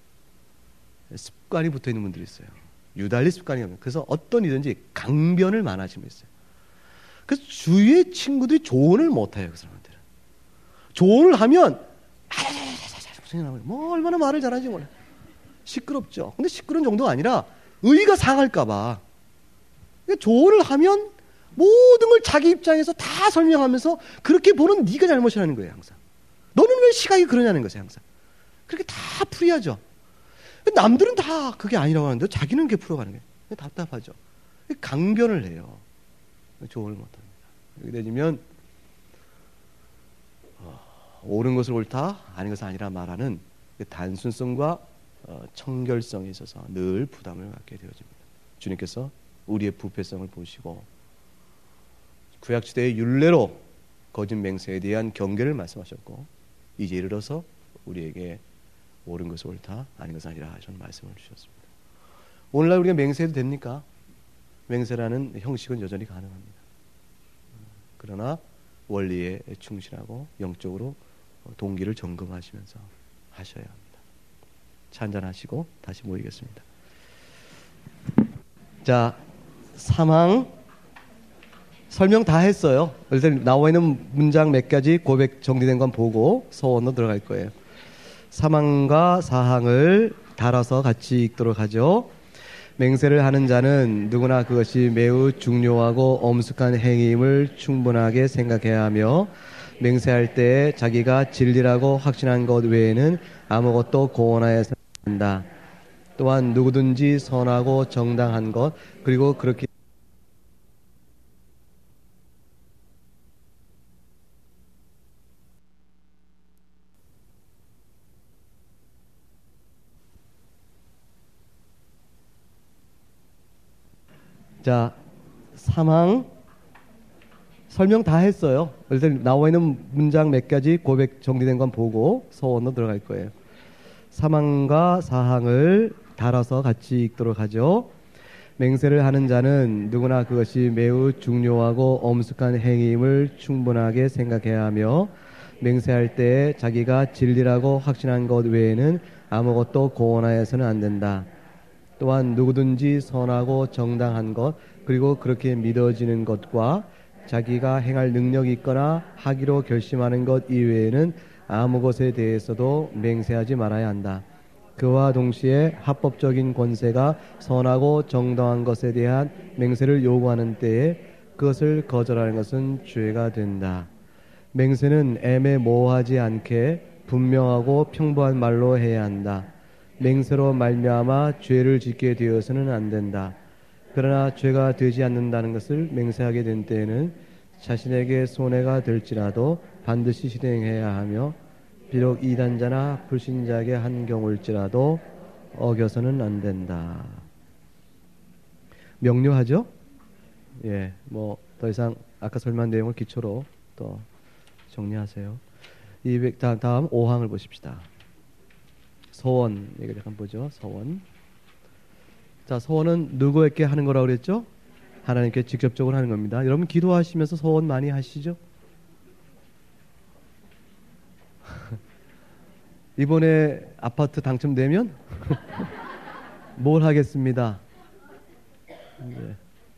습관이 붙어있는 분들이 있어요. 유달리 습관이 없는. 그래서 어떤 이든지 강변을 많아지면 있어요. 그래서 주위의 친구들이 조언을 못해요. 그 사람한테는. 조언을 하면 뭐 얼마나 말을 잘하는지 몰라요. 시끄럽죠. 근데 시끄러운 정도가 아니라 의의가 상할까 봐. 조언을 하면 모든 걸 자기 입장에서 다 설명하면서 그렇게 보는 네가 잘못이라는 거예요. 항상. 너는 왜 시각이 그러냐는 거예요. 항상. 그렇게 다 풀이하죠. 남들은 다 그게 아니라고 하는데 자기는 그게 풀어가는 거예요. 답답하죠. 강변을 해요. 조언을 못합니다. 이렇게 되면 어, 옳은 것을 옳다, 아닌 것은 아니라 말하는 그 단순성과 어, 청결성에 있어서 늘 부담을 갖게 되어집니다. 주님께서 우리의 부패성을 보시고 구약시대의 율례로 거짓 맹세에 대한 경계를 말씀하셨고 이제 이르러서 우리에게 옳은 것은 옳다, 아닌 것은 아니라 하시는 말씀을 주셨습니다. 오늘날 우리가 맹세해도 됩니까? 맹세라는 형식은 여전히 가능합니다. 그러나 원리에 충실하고 영적으로 동기를 점검하시면서 하셔야 합니다. 차 한잔하시고 다시 모이겠습니다. 자, 사망 설명 다 했어요. 일단 나와 있는 문장 몇 가지 고백 정리된 건 보고 서원으로 들어갈 거예요. 사망과 사항을 달아서 같이 읽도록 하죠. 맹세를 하는 자는 누구나 그것이 매우 중요하고 엄숙한 행위임을 충분하게 생각해야 하며 맹세할 때 자기가 진리라고 확신한 것 외에는 아무것도 고언하여서는 안 된다. 또한 누구든지 선하고 정당한 것 그리고 그렇게 자, 사망 설명 다 했어요. 일단 나와 있는 문장 몇 가지 고백 정리된 건 보고 서원으로 들어갈 거예요. 사망과 사항을 달아서 같이 읽도록 하죠. 맹세를 하는 자는 누구나 그것이 매우 중요하고 엄숙한 행위임을 충분하게 생각해야 하며 맹세할 때 자기가 진리라고 확신한 것 외에는 아무것도 고언하여서는 안 된다. 또한 누구든지 선하고 정당한 것 그리고 그렇게 믿어지는 것과 자기가 행할 능력이 있거나 하기로 결심하는 것 이외에는 아무 것에 대해서도 맹세하지 말아야 한다. 그와 동시에 합법적인 권세가 선하고 정당한 것에 대한 맹세를 요구하는 때에 그것을 거절하는 것은 죄가 된다. 맹세는 애매모호하지 않게 분명하고 평범한 말로 해야 한다. 맹세로 말미암아 죄를 짓게 되어서는 안 된다. 그러나 죄가 되지 않는다는 것을 맹세하게 된 때에는 자신에게 손해가 될지라도 반드시 실행해야 하며 비록 이단자나 불신자에게 한 경우일지라도 어겨서는 안 된다. 명료하죠? 예, 뭐 더 이상 아까 설명한 내용을 기초로 또 정리하세요. 이백 다음, 다음 오 항을 보십시다. 서원 얘기를 한번 보죠. 서원. 자, 서원은 누구에게 하는 거라고 그랬죠? 하나님께 직접적으로 하는 겁니다. 여러분 기도하시면서 서원 많이 하시죠? 이번에 아파트 당첨되면 뭘 하겠습니다. 네.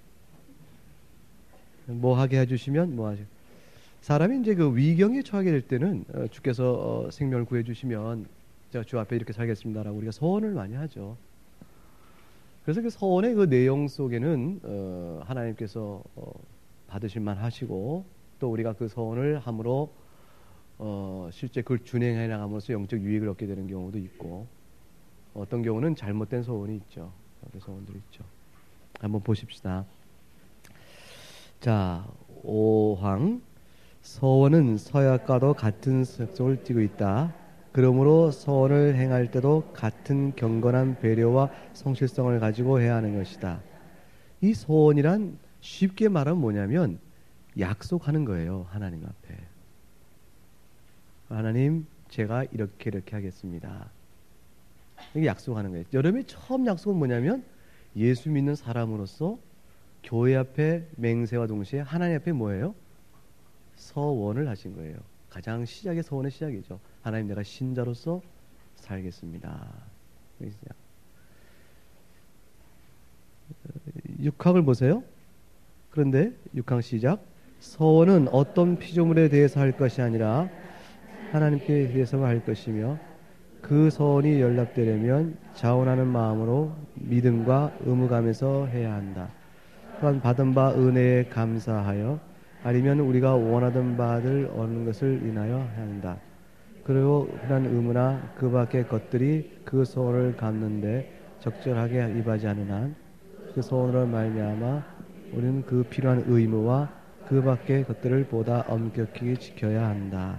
뭐 하게 해주시면 뭐 하죠. 사람이 이제 그 위경에 처하게 될 때는 어, 주께서 어, 생명을 구해주시면 제가 주 앞에 이렇게 살겠습니다라고 우리가 서원을 많이 하죠. 그래서 그 서원의 그 내용 속에는 어, 하나님께서 어, 받으실만 하시고 또 우리가 그 서원을 함으로 어, 실제 그걸 준행해 나감으로써 영적 유익을 얻게 되는 경우도 있고 어떤 경우는 잘못된 소원이 있죠. 그런 소원들이 있죠. 한번 보십시다. 자, 오황 서원은 서약과도 같은 색소를 띠고 있다. 그러므로 서원을 행할 때도 같은 경건한 배려와 성실성을 가지고 해야 하는 것이다. 이 서원이란 쉽게 말하면 뭐냐면 약속하는 거예요. 하나님 앞에. 하나님, 제가 이렇게 이렇게 하겠습니다. 이게 약속하는 거예요. 여러분의 처음 약속은 뭐냐면 예수 믿는 사람으로서 교회 앞에 맹세와 동시에 하나님 앞에 뭐예요? 서원을 하신 거예요. 가장 시작의 서원의 시작이죠. 하나님, 내가 신자로서 살겠습니다. 육 항을 보세요. 그런데 육 항 시작. 서원은 어떤 피조물에 대해서 할 것이 아니라 하나님께 대해서만 할 것이며 그 서원이 연락되려면 자원하는 마음으로 믿음과 의무감에서 해야 한다. 또한 받은 바 은혜에 감사하여 아니면 우리가 원하던 바를 얻는 것을 인하여 해야 한다. 그리고 흔한 의무나 그 밖의 것들이 그 소원을 갚는데 적절하게 임하지 않은 한 그 소원으로 말미암아 우리는 그 필요한 의무와 그 밖의 것들을 보다 엄격히 지켜야 한다.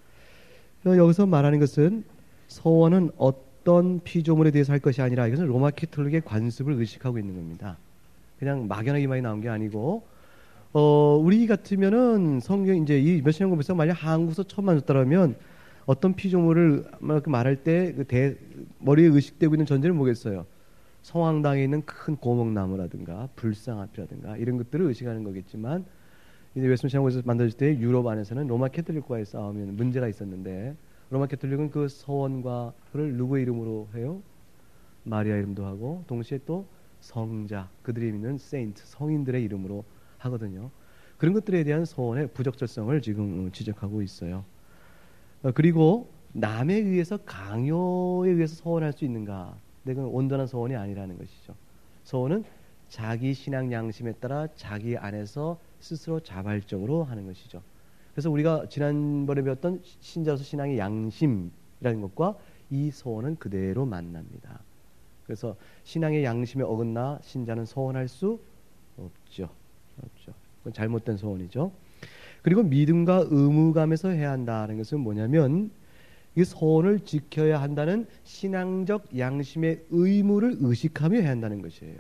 여기서 말하는 것은 소원은 어떤 피조물에 대해서 할 것이 아니라 이것은 로마 캐톨릭의 관습을 의식하고 있는 겁니다. 그냥 막연하게 많이 나온 게 아니고 어, 우리 같으면은 성경 이제 이 몇십 년 공부해서 만약 한국에서 처음 만졌다라면 어떤 피조물을 말할 때 그 대, 머리에 의식되고 있는 전제는 뭐겠어요? 성황당에 있는 큰 고목나무라든가 불상앞이라든가 이런 것들을 의식하는 거겠지만 이제 웨스민스터 장고에서 만들어질 때 유럽 안에서는 로마 캐톨릭과의 싸움에는 문제가 있었는데 로마 캐톨릭은 그 서원과 그를 누구의 이름으로 해요? 마리아 이름도 하고 동시에 또 성자, 그들이 믿는 세인트, 성인들의 이름으로 하거든요. 그런 것들에 대한 서원의 부적절성을 지금 지적하고 있어요. 어, 그리고 남에 의해서 강요에 의해서 서원할 수 있는가? 근데 그건 온전한 서원이 아니라는 것이죠. 서원은 자기 신앙 양심에 따라 자기 안에서 스스로 자발적으로 하는 것이죠. 그래서 우리가 지난번에 배웠던 신자로서 신앙의 양심이라는 것과 이 서원은 그대로 만납니다. 그래서 신앙의 양심에 어긋나 신자는 서원할 수 없죠. 없죠. 그건 잘못된 서원이죠. 그리고 믿음과 의무감에서 해야 한다는 것은 뭐냐면 이 서원을 지켜야 한다는 신앙적 양심의 의무를 의식하며 해야 한다는 것이에요.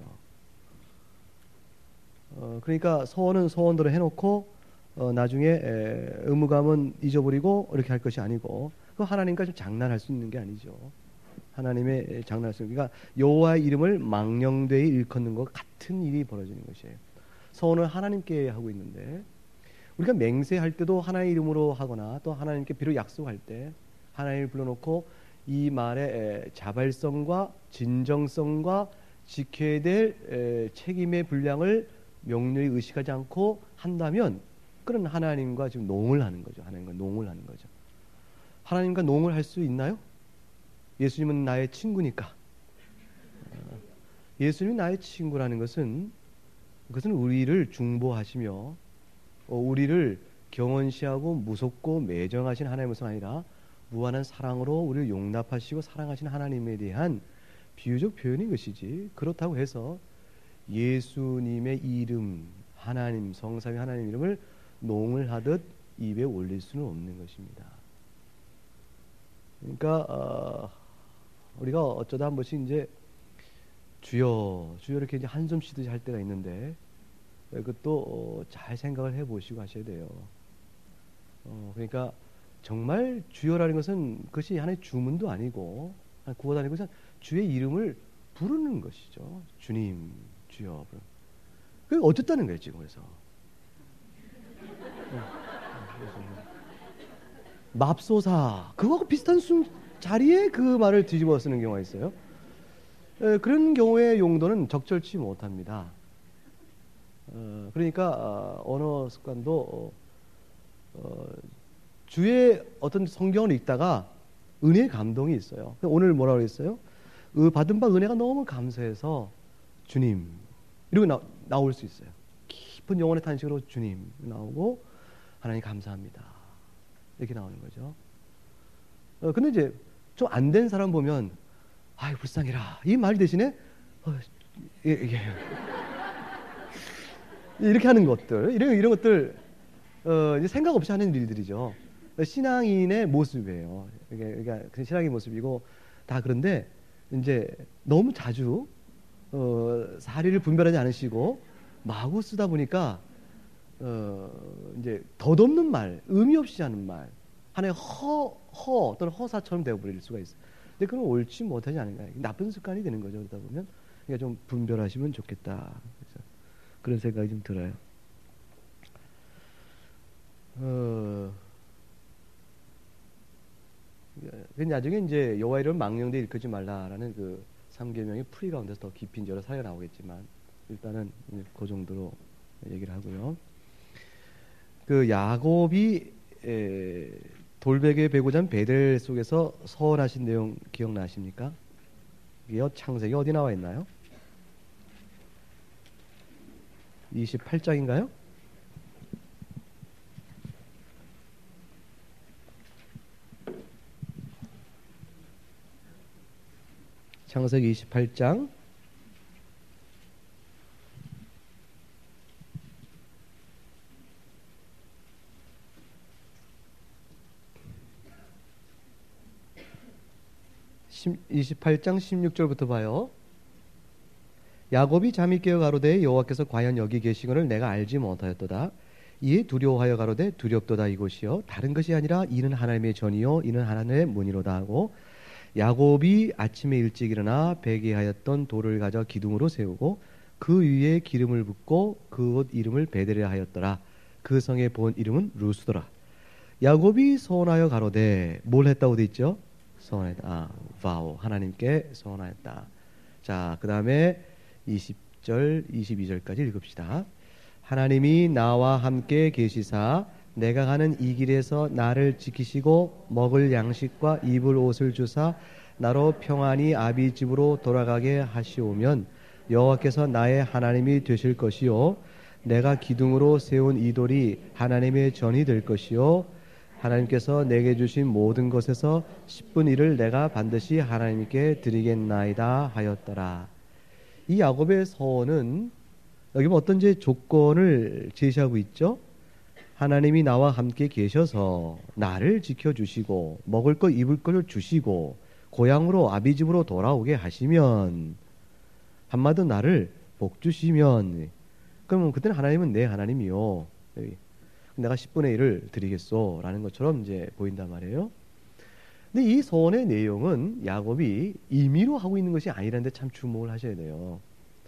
어, 그러니까 서원은 서원대로 해놓고 어, 나중에 에, 의무감은 잊어버리고 이렇게 할 것이 아니고 그 하나님과 좀 장난할 수 있는 게 아니죠. 하나님의 장난할 수 있는 그러니까 여호와의 이름을 망령되이 일컫는 것 같은 일이 벌어지는 것이에요. 서원을 하나님께 하고 있는데 우리가 맹세할 때도 하나의 이름으로 하거나 또 하나님께 비록 약속할 때 하나님을 불러놓고 이 말의 자발성과 진정성과 지켜야 될 책임의 분량을 명료히 의식하지 않고 한다면 그런 하나님과 지금 농을 하는 거죠. 하나님과 농을 하는 거죠. 하나님과 농을 할 수 있나요? 예수님은 나의 친구니까. 예수님이 나의 친구라는 것은 그것은 우리를 중보하시며 우리를 경원시하고 무섭고 매정하신 하나님의 것이 아니라 무한한 사랑으로 우리를 용납하시고 사랑하신 하나님에 대한 비유적 표현인 것이지 그렇다고 해서 예수님의 이름 하나님 성삼위 하나님 이름을 농을 하듯 입에 올릴 수는 없는 것입니다. 그러니까 어, 우리가 어쩌다 한 번씩 이제 주여 주여 이렇게 이제 한숨 쉬듯이 할 때가 있는데 그것도 어, 잘 생각을 해보시고 하셔야 돼요. 어, 그러니까 정말 주여라는 것은 그것이 하나의 주문도 아니고 구호도 아니고 주의 이름을 부르는 것이죠. 주님, 주여. 그게 어쨌다는 거예요 지금. 그래서 맙소사 그거하고 비슷한 순 자리에 그 말을 뒤집어 쓰는 경우가 있어요. 에, 그런 경우의 용도는 적절치 못합니다. 어, 그러니까 어, 언어 습관도 어, 어, 주의 어떤 성경을 읽다가 은혜의 감동이 있어요. 오늘 뭐라고 했어요? 받은 바 은혜가 너무 감사해서 주님 이러고 나, 나올 수 있어요. 깊은 영혼의 탄식으로 주님 나오고 하나님 감사합니다 이렇게 나오는 거죠. 어, 근데 이제 좀 안 된 사람 보면 아이 불쌍해라 이 말 대신에 어, 예, 예. 이렇게 하는 것들 이런 이런 것들 어, 이제 생각 없이 하는 일들이죠. 신앙인의 모습이에요. 이게 그러니까 신앙의 모습이고 다 그런데 이제 너무 자주 어, 사리를 분별하지 않으시고 마구 쓰다 보니까 어, 이제 덧없는 말, 의미 없이 하는 말, 하나의 허, 허 또는 허사처럼 되어버릴 수가 있어요. 근데 그건 옳지 못하지 않은가. 나쁜 습관이 되는 거죠. 그러다 보면 그러니까 좀 분별하시면 좋겠다. 그래서 그런 생각이 좀 들어요. 어, 그 나중에 이제 여호와 이름을 망령되이 일컫지 말라라는 그 삼계명의 풀이 가운데서 더 깊이 여러 사례가 나오겠지만 일단은 그 정도로 얘기를 하고요. 그 야곱이 에, 돌베개 베고 잔 베델 속에서 서원하신 내용 기억나십니까? 이게요 창세기 어디 나와 있나요? 이십팔 장인가요? 창세기 이십팔 장 이십팔 장 십육 절부터 봐요. 야곱이 잠이 깨어 가로되 여호와께서 과연 여기 계시거늘 내가 알지 못하였도다. 이에 두려워하여 가로되 두렵도다 이곳이요 다른 것이 아니라 이는 하나님의 전이요 이는 하나님의 문이로다 하고 야곱이 아침에 일찍 일어나 베개하였던 돌을 가져 기둥으로 세우고 그 위에 기름을 붓고 그 옷 이름을 베델이라 하였더라. 그 성의 본 이름은 루스더라. 야곱이 서원하여 가로되 뭘 했다고 돼 있죠? 서원했다. 아, 바오 하나님께 서원하였다. 자, 그 다음에 이십 절 이십이 절까지 읽읍시다. 하나님이 나와 함께 계시사 내가 가는 이 길에서 나를 지키시고 먹을 양식과 입을 옷을 주사 나로 평안히 아비 집으로 돌아가게 하시오면 여호와께서 나의 하나님이 되실 것이요 내가 기둥으로 세운 이 돌이 하나님의 전이 될 것이요 하나님께서 내게 주신 모든 것에서 십분의 일을 내가 반드시 하나님께 드리겠나이다 하였더라. 이 야곱의 서원은 여기 뭐 어떤 제 조건을 제시하고 있죠. 하나님이 나와 함께 계셔서 나를 지켜주시고 먹을 것 입을 것을 주시고 고향으로 아비 집으로 돌아오게 하시면 한마디로 나를 복 주시면 그러면 그때는 하나님은 내 하나님이요 내가 십분의 일을 드리겠소 라는 것처럼 이제 보인단 말이에요. 근데 이 소원의 내용은 야곱이 임의로 하고 있는 것이 아니라는 데 참 주목을 하셔야 돼요.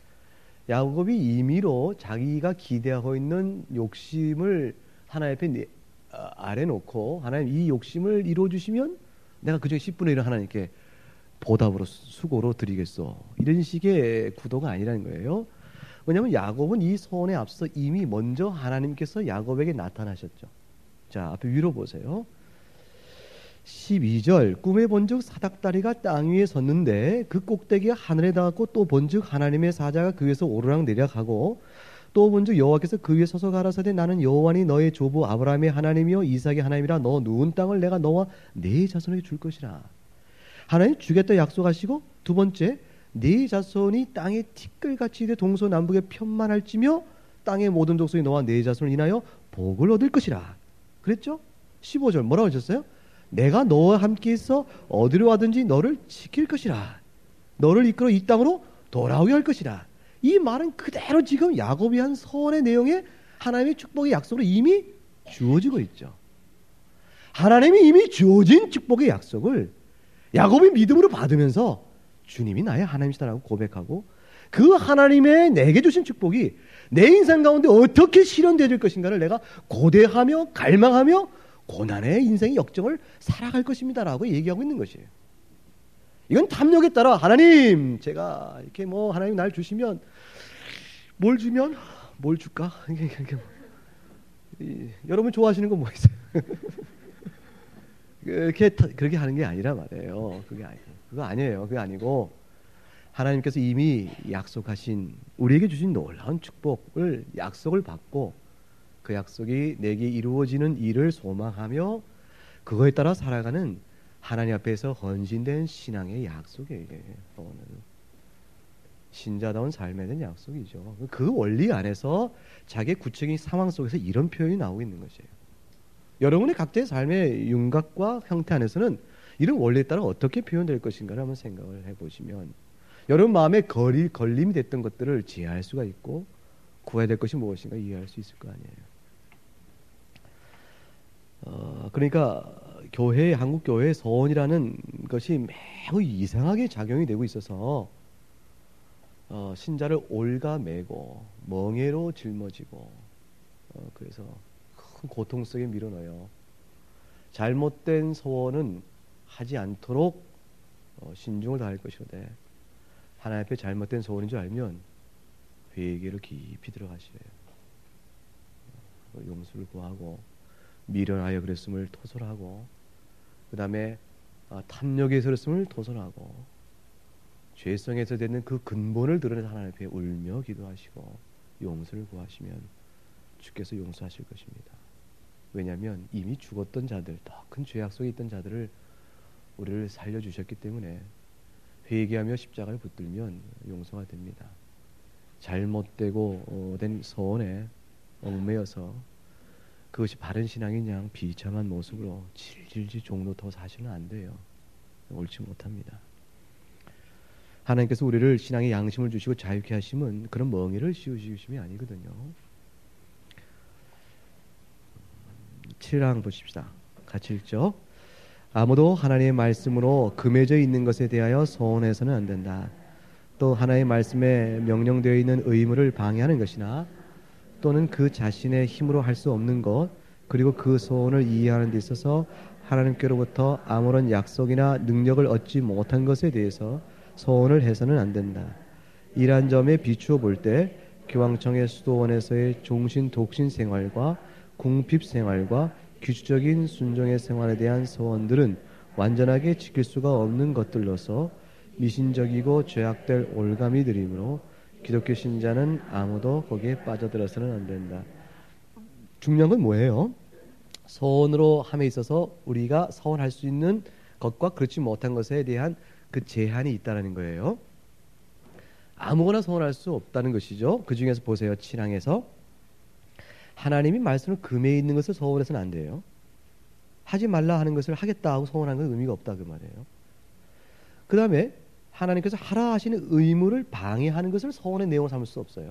야곱이 임의로 자기가 기대하고 있는 욕심을 하나님 앞에 내, 아, 아래 놓고 하나님 이 욕심을 이루어주시면 내가 그중에 십분의 일을 하나님께 보답으로 수고로 드리겠소 이런 식의 구도가 아니라는 거예요. 왜냐하면 야곱은 이 소원에 앞서 이미 먼저 하나님께서 야곱에게 나타나셨죠. 자, 앞에 위로 보세요. 십이 절 꿈에 본즉 사닥다리가 땅 위에 섰는데 그 꼭대기가 하늘에 닿았고 또 본즉 하나님의 사자가 그 위에서 오르락 내려가고 또 본즉 여호와께서 그 위에 서서 가라사대 나는 여호와니 너의 조부 아브라함의 하나님이요 이삭의 하나님이라 너 누운 땅을 내가 너와 네 자손에게 줄 것이라. 하나님 주겠다 약속하시고 두 번째 네 자손이 땅의 티끌같이 돼 동서남북에 편만할지며 땅의 모든 족속이 너와 네 자손을 인하여 복을 얻을 것이라. 그랬죠? 십오 절 뭐라고 하셨어요? 내가 너와 함께 있어 어디로 가든지 너를 지킬 것이라. 너를 이끌어 이 땅으로 돌아오게 할 것이라. 이 말은 그대로 지금 야곱이 한 서원의 내용에 하나님의 축복의 약속으로 이미 주어지고 있죠. 하나님이 이미 주어진 축복의 약속을 야곱이 믿음으로 받으면서 주님이 나의 하나님이시다라고 고백하고 그 하나님의 내게 주신 축복이 내 인생 가운데 어떻게 실현되어질 것인가를 내가 고대하며 갈망하며 고난의 인생의 역정을 살아갈 것입니다라고 얘기하고 있는 것이에요. 이건 탐욕에 따라 하나님 제가 이렇게 뭐 하나님 날 주시면 뭘 주면 뭘 줄까? 여러분 좋아하시는 거 뭐 있어요? 그렇게 그렇게 하는 게 아니라 말이에요. 그게 아니 그거 아니에요. 그게 아니고 하나님께서 이미 약속하신 우리에게 주신 놀라운 축복을 약속을 받고 그 약속이 내게 이루어지는 일을 소망하며 그거에 따라 살아가는 하나님 앞에서 헌신된 신앙의 약속이에요. 이게 소원은 신자다운 삶에 대한 약속이죠. 그 원리 안에서 자기의 구체적인 상황 속에서 이런 표현이 나오고 있는 것이에요. 여러분의 각자의 삶의 윤곽과 형태 안에서는 이런 원리에 따라 어떻게 표현될 것인가를 한번 생각을 해보시면 여러분 마음에 거리, 걸림이 됐던 것들을 제어할 수가 있고 구해야 될 것이 무엇인가 이해할 수 있을 거 아니에요. 어, 그러니까 교회, 한국 교회의 서원이라는 것이 매우 이상하게 작용이 되고 있어서 어, 신자를 올가매고 멍해로 짊어지고 어, 그래서 큰 고통 속에 밀어넣어요. 잘못된 소원은 하지 않도록 어, 신중을 다할 것이오되 하나님 앞에 잘못된 소원인 줄 알면 회개로 깊이 들어가시래요. 어, 용서를 구하고 미련하여 그랬음을 토설하고 그 다음에 어, 탐욕에서 그랬음을 토설하고 죄성에서 되는 그 근본을 드러내서 하나님 앞에 울며 기도하시고 용서를 구하시면 주께서 용서하실 것입니다. 왜냐하면 이미 죽었던 자들, 더 큰 죄악 속에 있던 자들을 우리를 살려주셨기 때문에 회개하며 십자가를 붙들면 용서가 됩니다. 잘못되고 된 소원에 얽매여서 그것이 바른 신앙인 양 비참한 모습으로 질질질 종로 더 사시는 안 돼요. 옳지 못합니다. 하나님께서 우리를 신앙의 양심을 주시고 자유케 하심은 그런 멍에를 씌우시심이 아니거든요. 칠 장 보십시다. 같이 읽죠. 아무도 하나님의 말씀으로 금해져 있는 것에 대하여 소원해서는 안 된다. 또 하나님의 말씀에 명령되어 있는 의무를 방해하는 것이나 또는 그 자신의 힘으로 할 수 없는 것 그리고 그 소원을 이해하는 데 있어서 하나님께로부터 아무런 약속이나 능력을 얻지 못한 것에 대해서 소원을 해서는 안 된다. 이러한 점에 비추어 볼 때 교황청의 수도원에서의 종신 독신 생활과 궁핍 생활과 규칙적인 순종의 생활에 대한 소원들은 완전하게 지킬 수가 없는 것들로서 미신적이고 죄악될 올가미 들이므로 기독교 신자는 아무도 거기에 빠져들어서는 안 된다. 중요한 건 뭐예요? 소원으로 함에 있어서 우리가 소원할 수 있는 것과 그렇지 못한 것에 대한 그 제한이 있다는 거예요. 아무거나 소원할 수 없다는 것이죠. 그 중에서 보세요. 칠 장에서 하나님이 말씀을 금해 있는 것을 소원해서는 안 돼요. 하지 말라 하는 것을 하겠다 하고 소원하는 건 의미가 없다 그 말이에요. 그 다음에 하나님께서 하라 하시는 의무를 방해하는 것을 소원의 내용으로 삼을 수 없어요.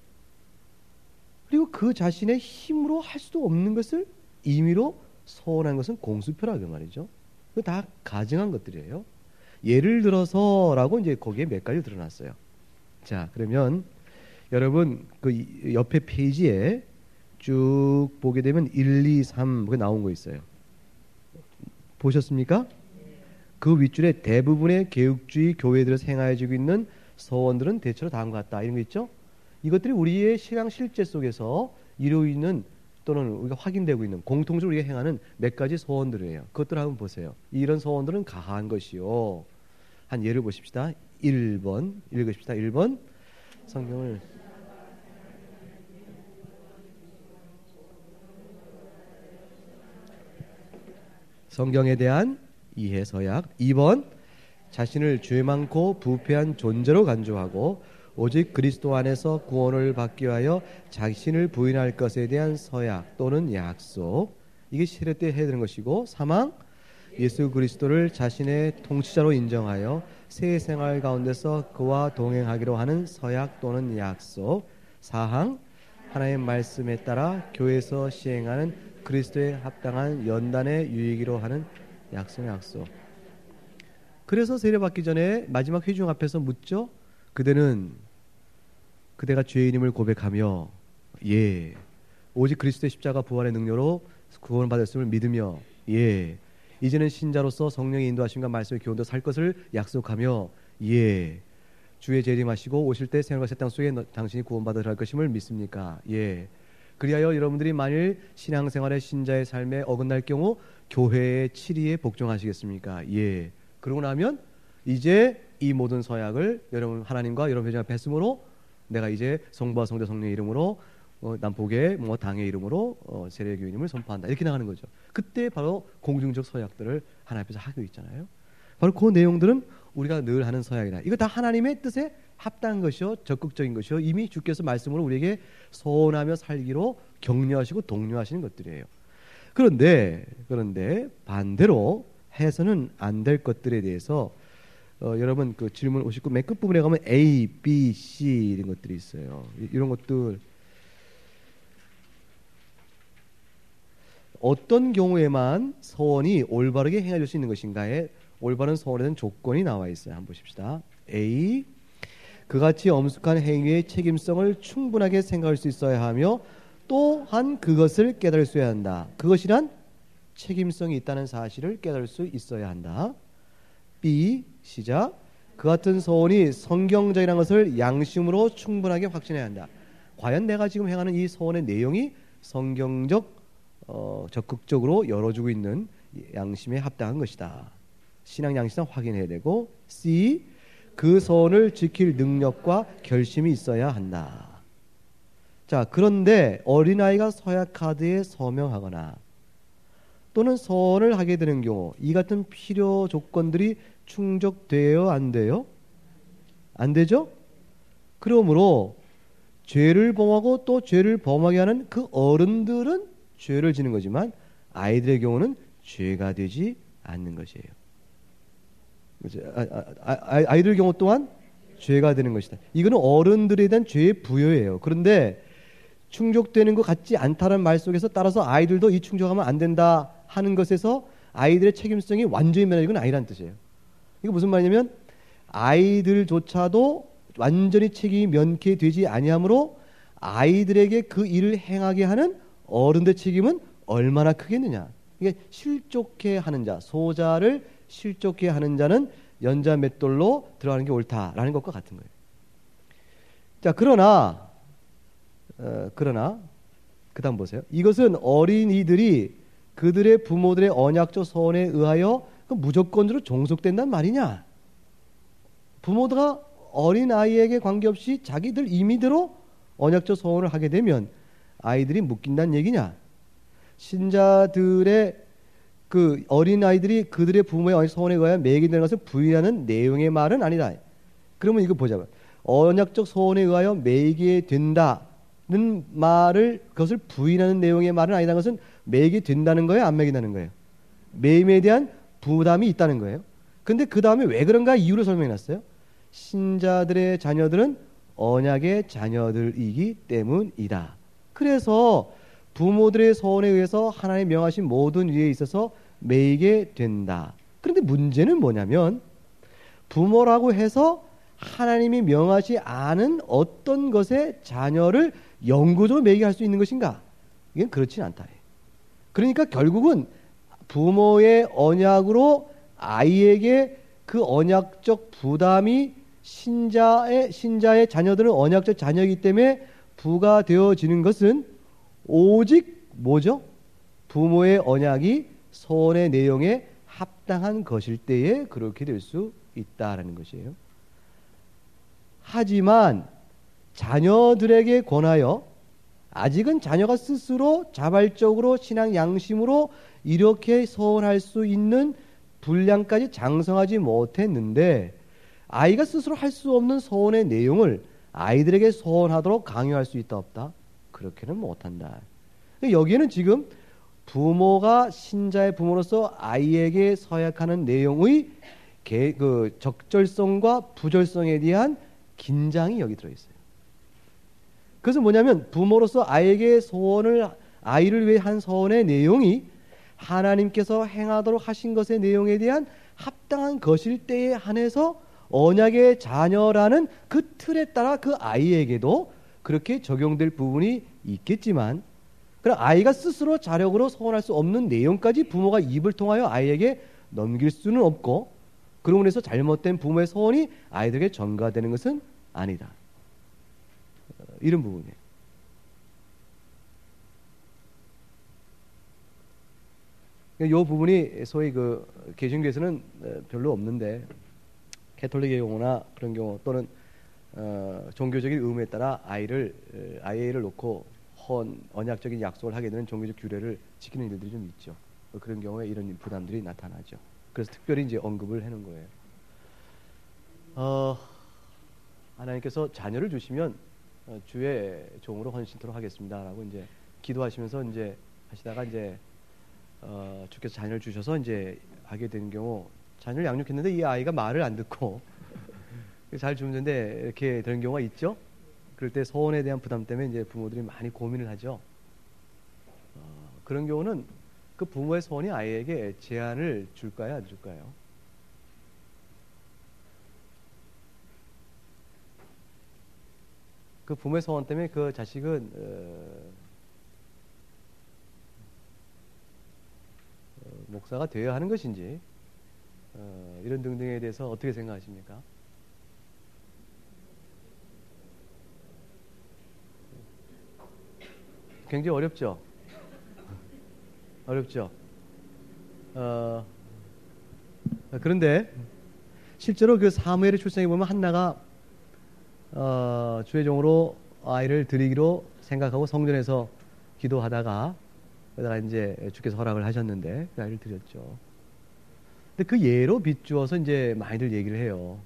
그리고 그 자신의 힘으로 할 수도 없는 것을 임의로 소원한 것은 공수표라 그 말이죠. 그 다 가증한 것들이에요. 예를 들어서라고 이제 거기에 몇 가지 드러났어요. 자, 그러면 여러분 그 옆에 페이지에 쭉 보게 되면 일, 이, 삼 그게 나온 거 있어요. 보셨습니까? 그 윗줄에 대부분의 개혁주의 교회들에서 행하여지고 있는 서원들은 대체로 다음과 같다 이런 거 있죠? 이것들이 우리의 신앙 실제 속에서 이루어 있는 또는 우리가 확인되고 있는 공통적으로 우리가 행하는 몇 가지 소원들이에요. 그것들 한번 보세요. 이런 소원들은 가한 것이요. 한 예를 보십시다. 일 번 읽으십시다. 일 번 성경을 성경에 대한 이해 서약. 이 번 자신을 죄 많고 부패한 존재로 간주하고 오직 그리스도 안에서 구원을 받기 위하여 자신을 부인할 것에 대한 서약 또는 약속. 이게 세례 때 해야 되는 것이고 삼 항 예수 그리스도를 자신의 통치자로 인정하여 새 생활 가운데서 그와 동행하기로 하는 서약 또는 약속. 사 항 하나님의 말씀에 따라 교회에서 시행하는 그리스도에 합당한 연단의 유익이로 하는 약속 약속. 그래서 세례받기 전에 마지막 회중 앞에서 묻죠. 그대는 그대가 죄인임을 고백하며 예 오직 그리스도의 십자가 부활의 능력으로 구원을 받았음을 믿으며 예 이제는 신자로서 성령의 인도하심과 말씀의 교훈대로 살 것을 약속하며 예 주의 재림하시고 오실 때 생활과 새 땅 속에 당신이 구원받아 들어갈 것임을 믿습니까? 예 그리하여 여러분들이 만일 신앙생활의 신자의 삶에 어긋날 경우 교회의 치리에 복종하시겠습니까? 예 그러고 나면 이제 이 모든 서약을 여러분 하나님과 여러분 회중과 뵀으므로 내가 이제 성부와 성자 성령의 이름으로 어, 난 복의 뭐 당의 이름으로 어, 세례교인임을 선포한다 이렇게 나가는 거죠. 그때 바로 공중적 서약들을 하나님 앞에서 하고 있잖아요. 바로 그 내용들은 우리가 늘 하는 서약이다. 이거 다 하나님의 뜻에 합당한 것이요, 적극적인 것이요, 이미 주께서 말씀으로 우리에게 소원하며 살기로 격려하시고 독려하시는 것들이에요. 그런데 그런데 반대로 해서는 안 될 것들에 대해서 어, 여러분 그 질문 오십구 맨 끝부분에 가면 A, B, C 이런 것들이 있어요. 이런 것들 어떤 경우에만 서원이 올바르게 행해질 수 있는 것인가에 올바른 서원에 대한 조건이 나와 있어요. 한번 보십시다. A, 그같이 엄숙한 행위의 책임성을 충분하게 생각할 수 있어야 하며 또한 그것을 깨달을 수 있어야 한다. 그것이란 책임성이 있다는 사실을 깨달을 수 있어야 한다. B, 시작. 그 같은 서원이 성경적이라는 것을 양심으로 충분하게 확신해야 한다. 과연 내가 지금 행하는 이 서원의 내용이 성경적 어, 적극적으로 열어주고 있는 양심에 합당한 것이다. 신앙 양심상 확인해야 되고, C, 그 서원을 지킬 능력과 결심이 있어야 한다. 자, 그런데 어린아이가 서약 카드에 서명하거나 또는 서원을 하게 되는 경우 이 같은 필요 조건들이 충족돼요? 안 돼요? 안 되죠? 그러므로 죄를 범하고 또 죄를 범하게 하는 그 어른들은 죄를 지는 거지만 아이들의 경우는 죄가 되지 않는 것이에요. 아, 아, 아, 아이들 경우 또한 죄가 되는 것이다. 이거는 어른들에 대한 죄의 부여예요. 그런데 충족되는 것 같지 않다는 말 속에서 따라서 아이들도 이 충족하면 안 된다 하는 것에서 아이들의 책임성이 완전히 면하는 건 아니라는 뜻이에요. 이거 무슨 말이냐면 아이들조차도 완전히 책임이 면케되지 아니하므로 아이들에게 그 일을 행하게 하는 어른들의 책임은 얼마나 크겠느냐. 이게 실족해 하는 자, 소자를 실족해 하는 자는 연자 맷돌로 들어가는 게 옳다라는 것과 같은 거예요. 자, 그러나 어, 그러나 그 다음 보세요. 이것은 어린이들이 그들의 부모들의 언약적 서원에 의하여 그 무조건으로 종속된단 말이냐? 부모가 어린아이에게 관계없이 자기들 임의대로 언약적 서원을 하게 되면 아이들이 묶인다는 얘기냐? 신자들의 그 어린아이들이 그들의 부모의 언약 서원에 의하여 매기되는 것을 부인하는 내용의 말은 아니다. 그러면 이거 보자면 언약적 서원에 의하여 매이게 된다는 말을 그것을 부인하는 내용의 말은 아니다는 것은 매이게 된다는 거예요? 안 매긴다는 거예요? 매임에 대한 부담이 있다는 거예요. 근데 그 다음에 왜 그런가 이유를 설명해 놨어요. 신자들의 자녀들은 언약의 자녀들이기 때문이다. 그래서 부모들의 서원에 의해서 하나님 명하신 모든 일에 있어서 매이게 된다. 그런데 문제는 뭐냐면 부모라고 해서 하나님이 명하지 않은 어떤 것에 자녀를 영구적으로 매이게 할 수 있는 것인가? 이건 그렇지 않다. 그러니까 결국은 부모의 언약으로 아이에게 그 언약적 부담이 신자의 신자의 자녀들은 언약적 자녀이기 때문에 부과되어지는 것은 오직 뭐죠? 부모의 언약이 서원의 내용에 합당한 것일 때에 그렇게 될 수 있다라는 것이에요. 하지만 자녀들에게 권하여 아직은 자녀가 스스로 자발적으로 신앙 양심으로 이렇게 서원할 수 있는 분량까지 장성하지 못했는데 아이가 스스로 할 수 없는 서원의 내용을 아이들에게 서원하도록 강요할 수 있다 없다? 그렇게는 못한다. 여기에는 지금 부모가 신자의 부모로서 아이에게 서약하는 내용의 개, 그 적절성과 부절성에 대한 긴장이 여기 들어있어요. 그것은 뭐냐면 부모로서 아이에게 서원을 아이를 위해 한 서원의 내용이 하나님께서 행하도록 하신 것의 내용에 대한 합당한 것일 때에 한해서 언약의 자녀라는 그 틀에 따라 그 아이에게도 그렇게 적용될 부분이 있겠지만 그럼 아이가 스스로 자력으로 서원할 수 없는 내용까지 부모가 입을 통하여 아이에게 넘길 수는 없고 그러고 해서 잘못된 부모의 서원이 아이들에게 전가되는 것은 아니다. 이런 부분이에요. 이 부분이 소위 그 개신교에서는 별로 없는데 캐톨릭의 경우나 그런 경우 또는 어, 종교적인 의무에 따라 아이를 아이를 놓고 헌 언약적인 약속을 하게 되는 종교적 규례를 지키는 일들이 좀 있죠. 그런 경우에 이런 부담들이 나타나죠. 그래서 특별히 이제 언급을 해놓은 거예요. 어, 하나님께서 자녀를 주시면 어, 주의 종으로 헌신토록 하겠습니다라고 이제 기도하시면서 이제 하시다가 이제 어, 주께서 자녀를 주셔서 이제 하게 되는 경우, 자녀를 양육했는데 이 아이가 말을 안 듣고 잘 주무는데 이렇게 되는 경우가 있죠. 그럴 때 소원에 대한 부담 때문에 이제 부모들이 많이 고민을 하죠. 어, 그런 경우는 그 부모의 소원이 아이에게 제한을 줄까요, 안 줄까요? 그 부모의 소원 때문에 그 자식은 어, 어, 목사가 되어야 하는 것인지 어, 이런 등등에 대해서 어떻게 생각하십니까? 굉장히 어렵죠. 어렵죠. 어, 그런데 실제로 그 사무엘의 출생에 보면 한나가 어, 주의 종으로 아이를 드리기로 생각하고 성전에서 기도하다가 그러다가 이제 주께서 허락을 하셨는데 그 아이를 드렸죠. 근데 그 예로 비추어서 이제 많이들 얘기를 해요.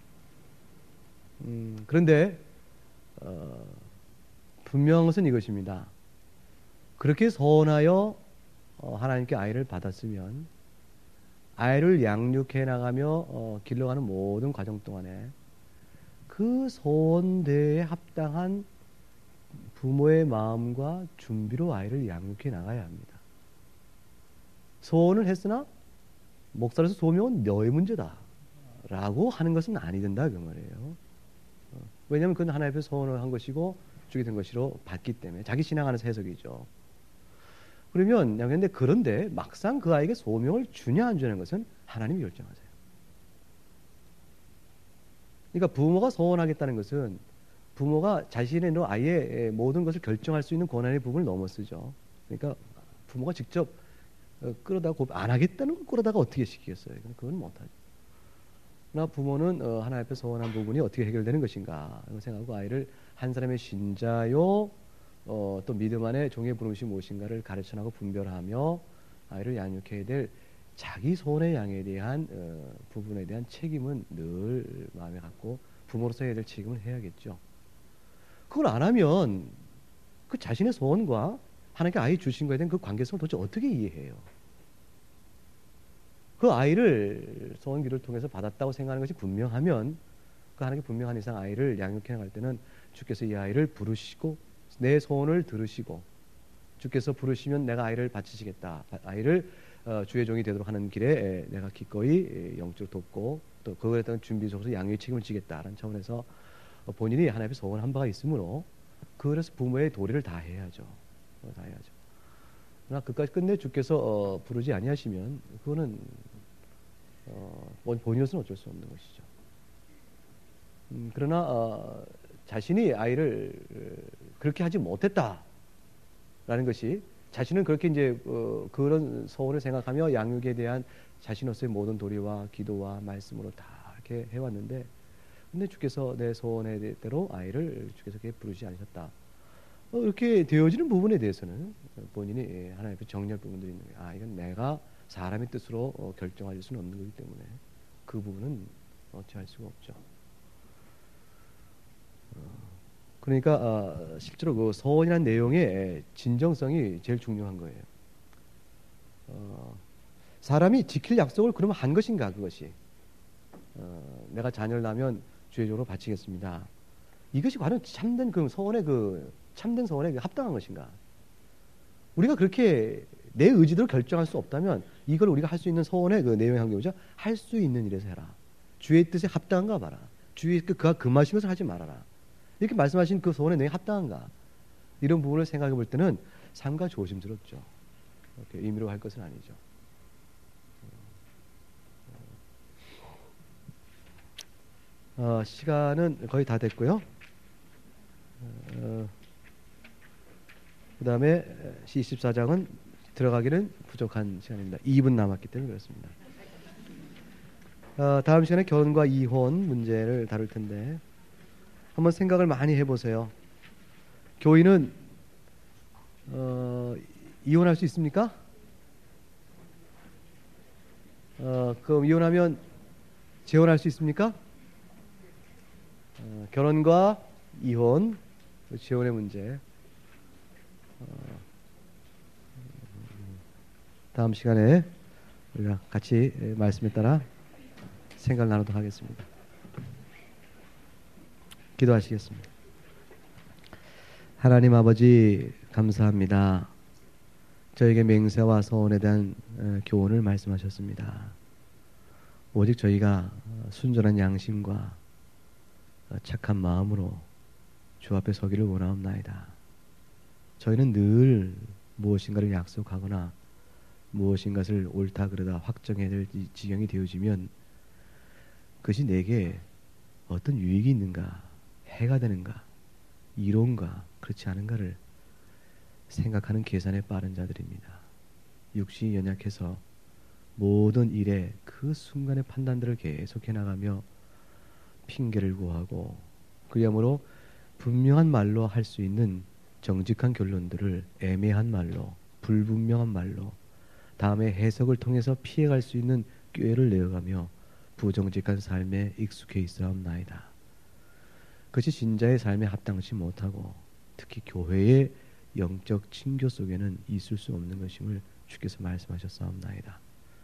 음, 그런데 어, 분명한 것은 이것입니다. 그렇게 서원하여 어, 하나님께 아이를 받았으면 아이를 양육해 나가며 어, 길러가는 모든 과정 동안에 그 소원대에 합당한 부모의 마음과 준비로 아이를 양육해 나가야 합니다. 소원을 했으나 목사로서 소명은 너의 문제다 라고 하는 것은 아니 된다 그 말이에요. 어, 왜냐하면 그건 하나님 앞에 소원을 한 것이고 주게 된 것이로 봤기 때문에 자기 신앙 안에서 해석이죠. 그러면 근데 그런데 막상 그 아이에게 소명을 주냐 안 주냐는 것은 하나님이 결정하세요. 그러니까 부모가 소원하겠다는 것은 부모가 자신의 아이의 모든 것을 결정할 수 있는 권한의 부분을 넘어서죠. 그러니까 부모가 직접 끌어다가 안 하겠다는 걸 끌어다가 어떻게 시키겠어요? 그건 못하죠. 그러나 부모는 하나님 앞에 소원한 부분이 어떻게 해결되는 것인가 이걸 생각하고 아이를 한 사람의 신자요 어, 또 믿음 안에 종의 부름이 무엇인가를 가르쳐나고 분별하며 아이를 양육해야 될 자기 소원의 양에 대한 어, 부분에 대한 책임은 늘 마음에 갖고 부모로서 해야 될 책임을 해야겠죠. 그걸 안 하면 그 자신의 소원과 하나님께 아이 주신 것에 대한 그 관계성을 도대체 어떻게 이해해요? 그 아이를 소원기를 통해서 받았다고 생각하는 것이 분명하면 그 하나님께 분명한 이상 아이를 양육해 나갈 때는 주께서 이 아이를 부르시고 내 소원을 들으시고 주께서 부르시면 내가 아이를 바치시겠다. 아이를 어, 주의 종이 되도록 하는 길에 내가 기꺼이 영적으로 돕고 또 그거에 따른 준비 속에서 양육의 책임을 지겠다라는 차원에서 본인이 하나님 앞에 소원한 바가 있으므로 그래서 부모의 도리를 다 해야죠. 다 해야죠. 그러나 그까지 끝내 주께서 어, 부르지 아니하시면 그거는 어, 본인으로서는 어쩔 수 없는 것이죠. 음, 그러나 어, 자신이 아이를 그렇게 하지 못했다라는 것이 자신은 그렇게 이제 어, 그런 소원을 생각하며 양육에 대한 자신으로서의 모든 도리와 기도와 말씀으로 다 이렇게 해왔는데, 근데 주께서 내 소원에 대로 아이를 주께서 그렇게 부르지 않으셨다. 어, 이렇게 되어지는 부분에 대해서는 본인이 하나님 앞에 정리할 부분들이 있는 거예요. 아, 이건 내가 사람의 뜻으로 어, 결정할 수는 없는 거기 때문에 그 부분은 어찌할 수가 없죠. 어, 그러니까 어, 실제로 그 소원이라는 내용의 진정성이 제일 중요한 거예요. 어, 사람이 지킬 약속을 그러면 한 것인가 그것이. 어, 내가 자녀를 낳으면 주의 종으로 바치겠습니다. 이것이 과연 참된 그 소원의 그 참된 소원에 그 합당한 것인가? 우리가 그렇게 내 의지대로 결정할 수 없다면 이걸 우리가 할 수 있는 소원의 그 내용의 한계보자 할 수 있는 일에서 해라. 주의 뜻에 합당한가 봐라. 주의 그 그가 금하신 것을 하지 말아라. 이렇게 말씀하신 그 소원의 내용이 합당한가? 이런 부분을 생각해 볼 때는 삼가 조심스럽죠. 이렇게 임의로 할 것은 아니죠. 어, 시간은 거의 다 됐고요. 어, 그 다음에 이십사 장은 들어가기는 부족한 시간입니다. 이 분 남았기 때문에 그렇습니다. 어, 다음 시간에 결혼과 이혼 문제를 다룰 텐데 한번 생각을 많이 해보세요. 교인은 어, 이혼할 수 있습니까? 어, 그럼 이혼하면 재혼할 수 있습니까? 어, 결혼과 이혼, 재혼의 문제. 어, 다음 시간에 우리가 같이 말씀에 따라 생각을 나누도록 하겠습니다. 기도하시겠습니다. 하나님 아버지 감사합니다. 저에게 맹세와 서원에 대한 교훈을 말씀하셨습니다. 오직 저희가 순전한 양심과 착한 마음으로 주 앞에 서기를 원하옵나이다. 저희는 늘 무엇인가를 약속하거나 무엇인가를 옳다 그르다 확정해야 될 지경이 되어지면 그것이 내게 어떤 유익이 있는가, 해가 되는가, 이로운가, 그렇지 않은가를 생각하는 계산에 빠른 자들입니다. 육신이 연약해서 모든 일에 그 순간의 판단들을 계속해 나가며 핑계를 구하고 그야말로 분명한 말로 할 수 있는 정직한 결론들을 애매한 말로, 불분명한 말로, 다음에 해석을 통해서 피해갈 수 있는 꾀를 내어가며 부정직한 삶에 익숙해 있사옵나이다. 그것이 진자의 삶에 합당치 못하고 특히 교회의 영적 친교 속에는 있을 수 없는 것임을 주께서 말씀하셨사옵나이다.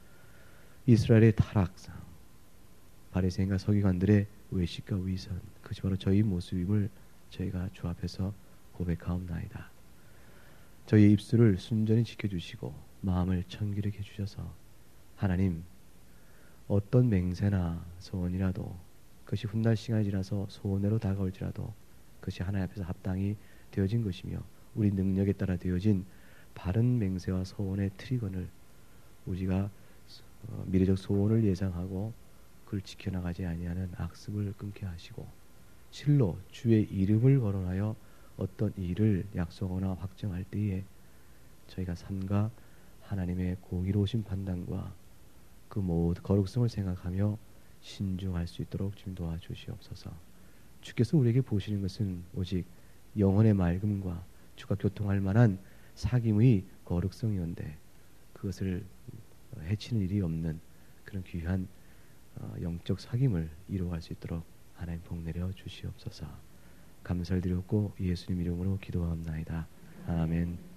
이스라엘의 타락상, 바리새인과 서기관들의 외식과 위선, 그것이 바로 저희 모습임을 저희가 주 앞에서 고백하옵나이다. 저희의 입술을 순전히 지켜주시고 마음을 청결하게 해주셔서 하나님 어떤 맹세나 소원이라도 그것이 훗날 시간이 지나서 소원으로 다가올지라도 그것이 하나님 앞에서 합당이 되어진 것이며 우리 능력에 따라 되어진 바른 맹세와 소원의 트리건을 우리가 어, 미래적 소원을 예상하고 그걸 지켜나가지 아니하는 악습을 끊게 하시고 실로 주의 이름을 거론하여 어떤 일을 약속하거나 확정할 때에 저희가 삶과 하나님의 공의로우신 판단과 그 모든 거룩성을 생각하며 신중할 수 있도록 좀 도와주시옵소서. 주께서 우리에게 보시는 것은 오직 영혼의 맑음과 주가 교통할 만한 사귐의 거룩성이온데 그것을 해치는 일이 없는 그런 귀한 어, 영적 사귐을 이루어갈 수 있도록 하나님 복 내려 주시옵소서. 감사를 드렸고 예수님 이름으로 기도합나이다. 아멘.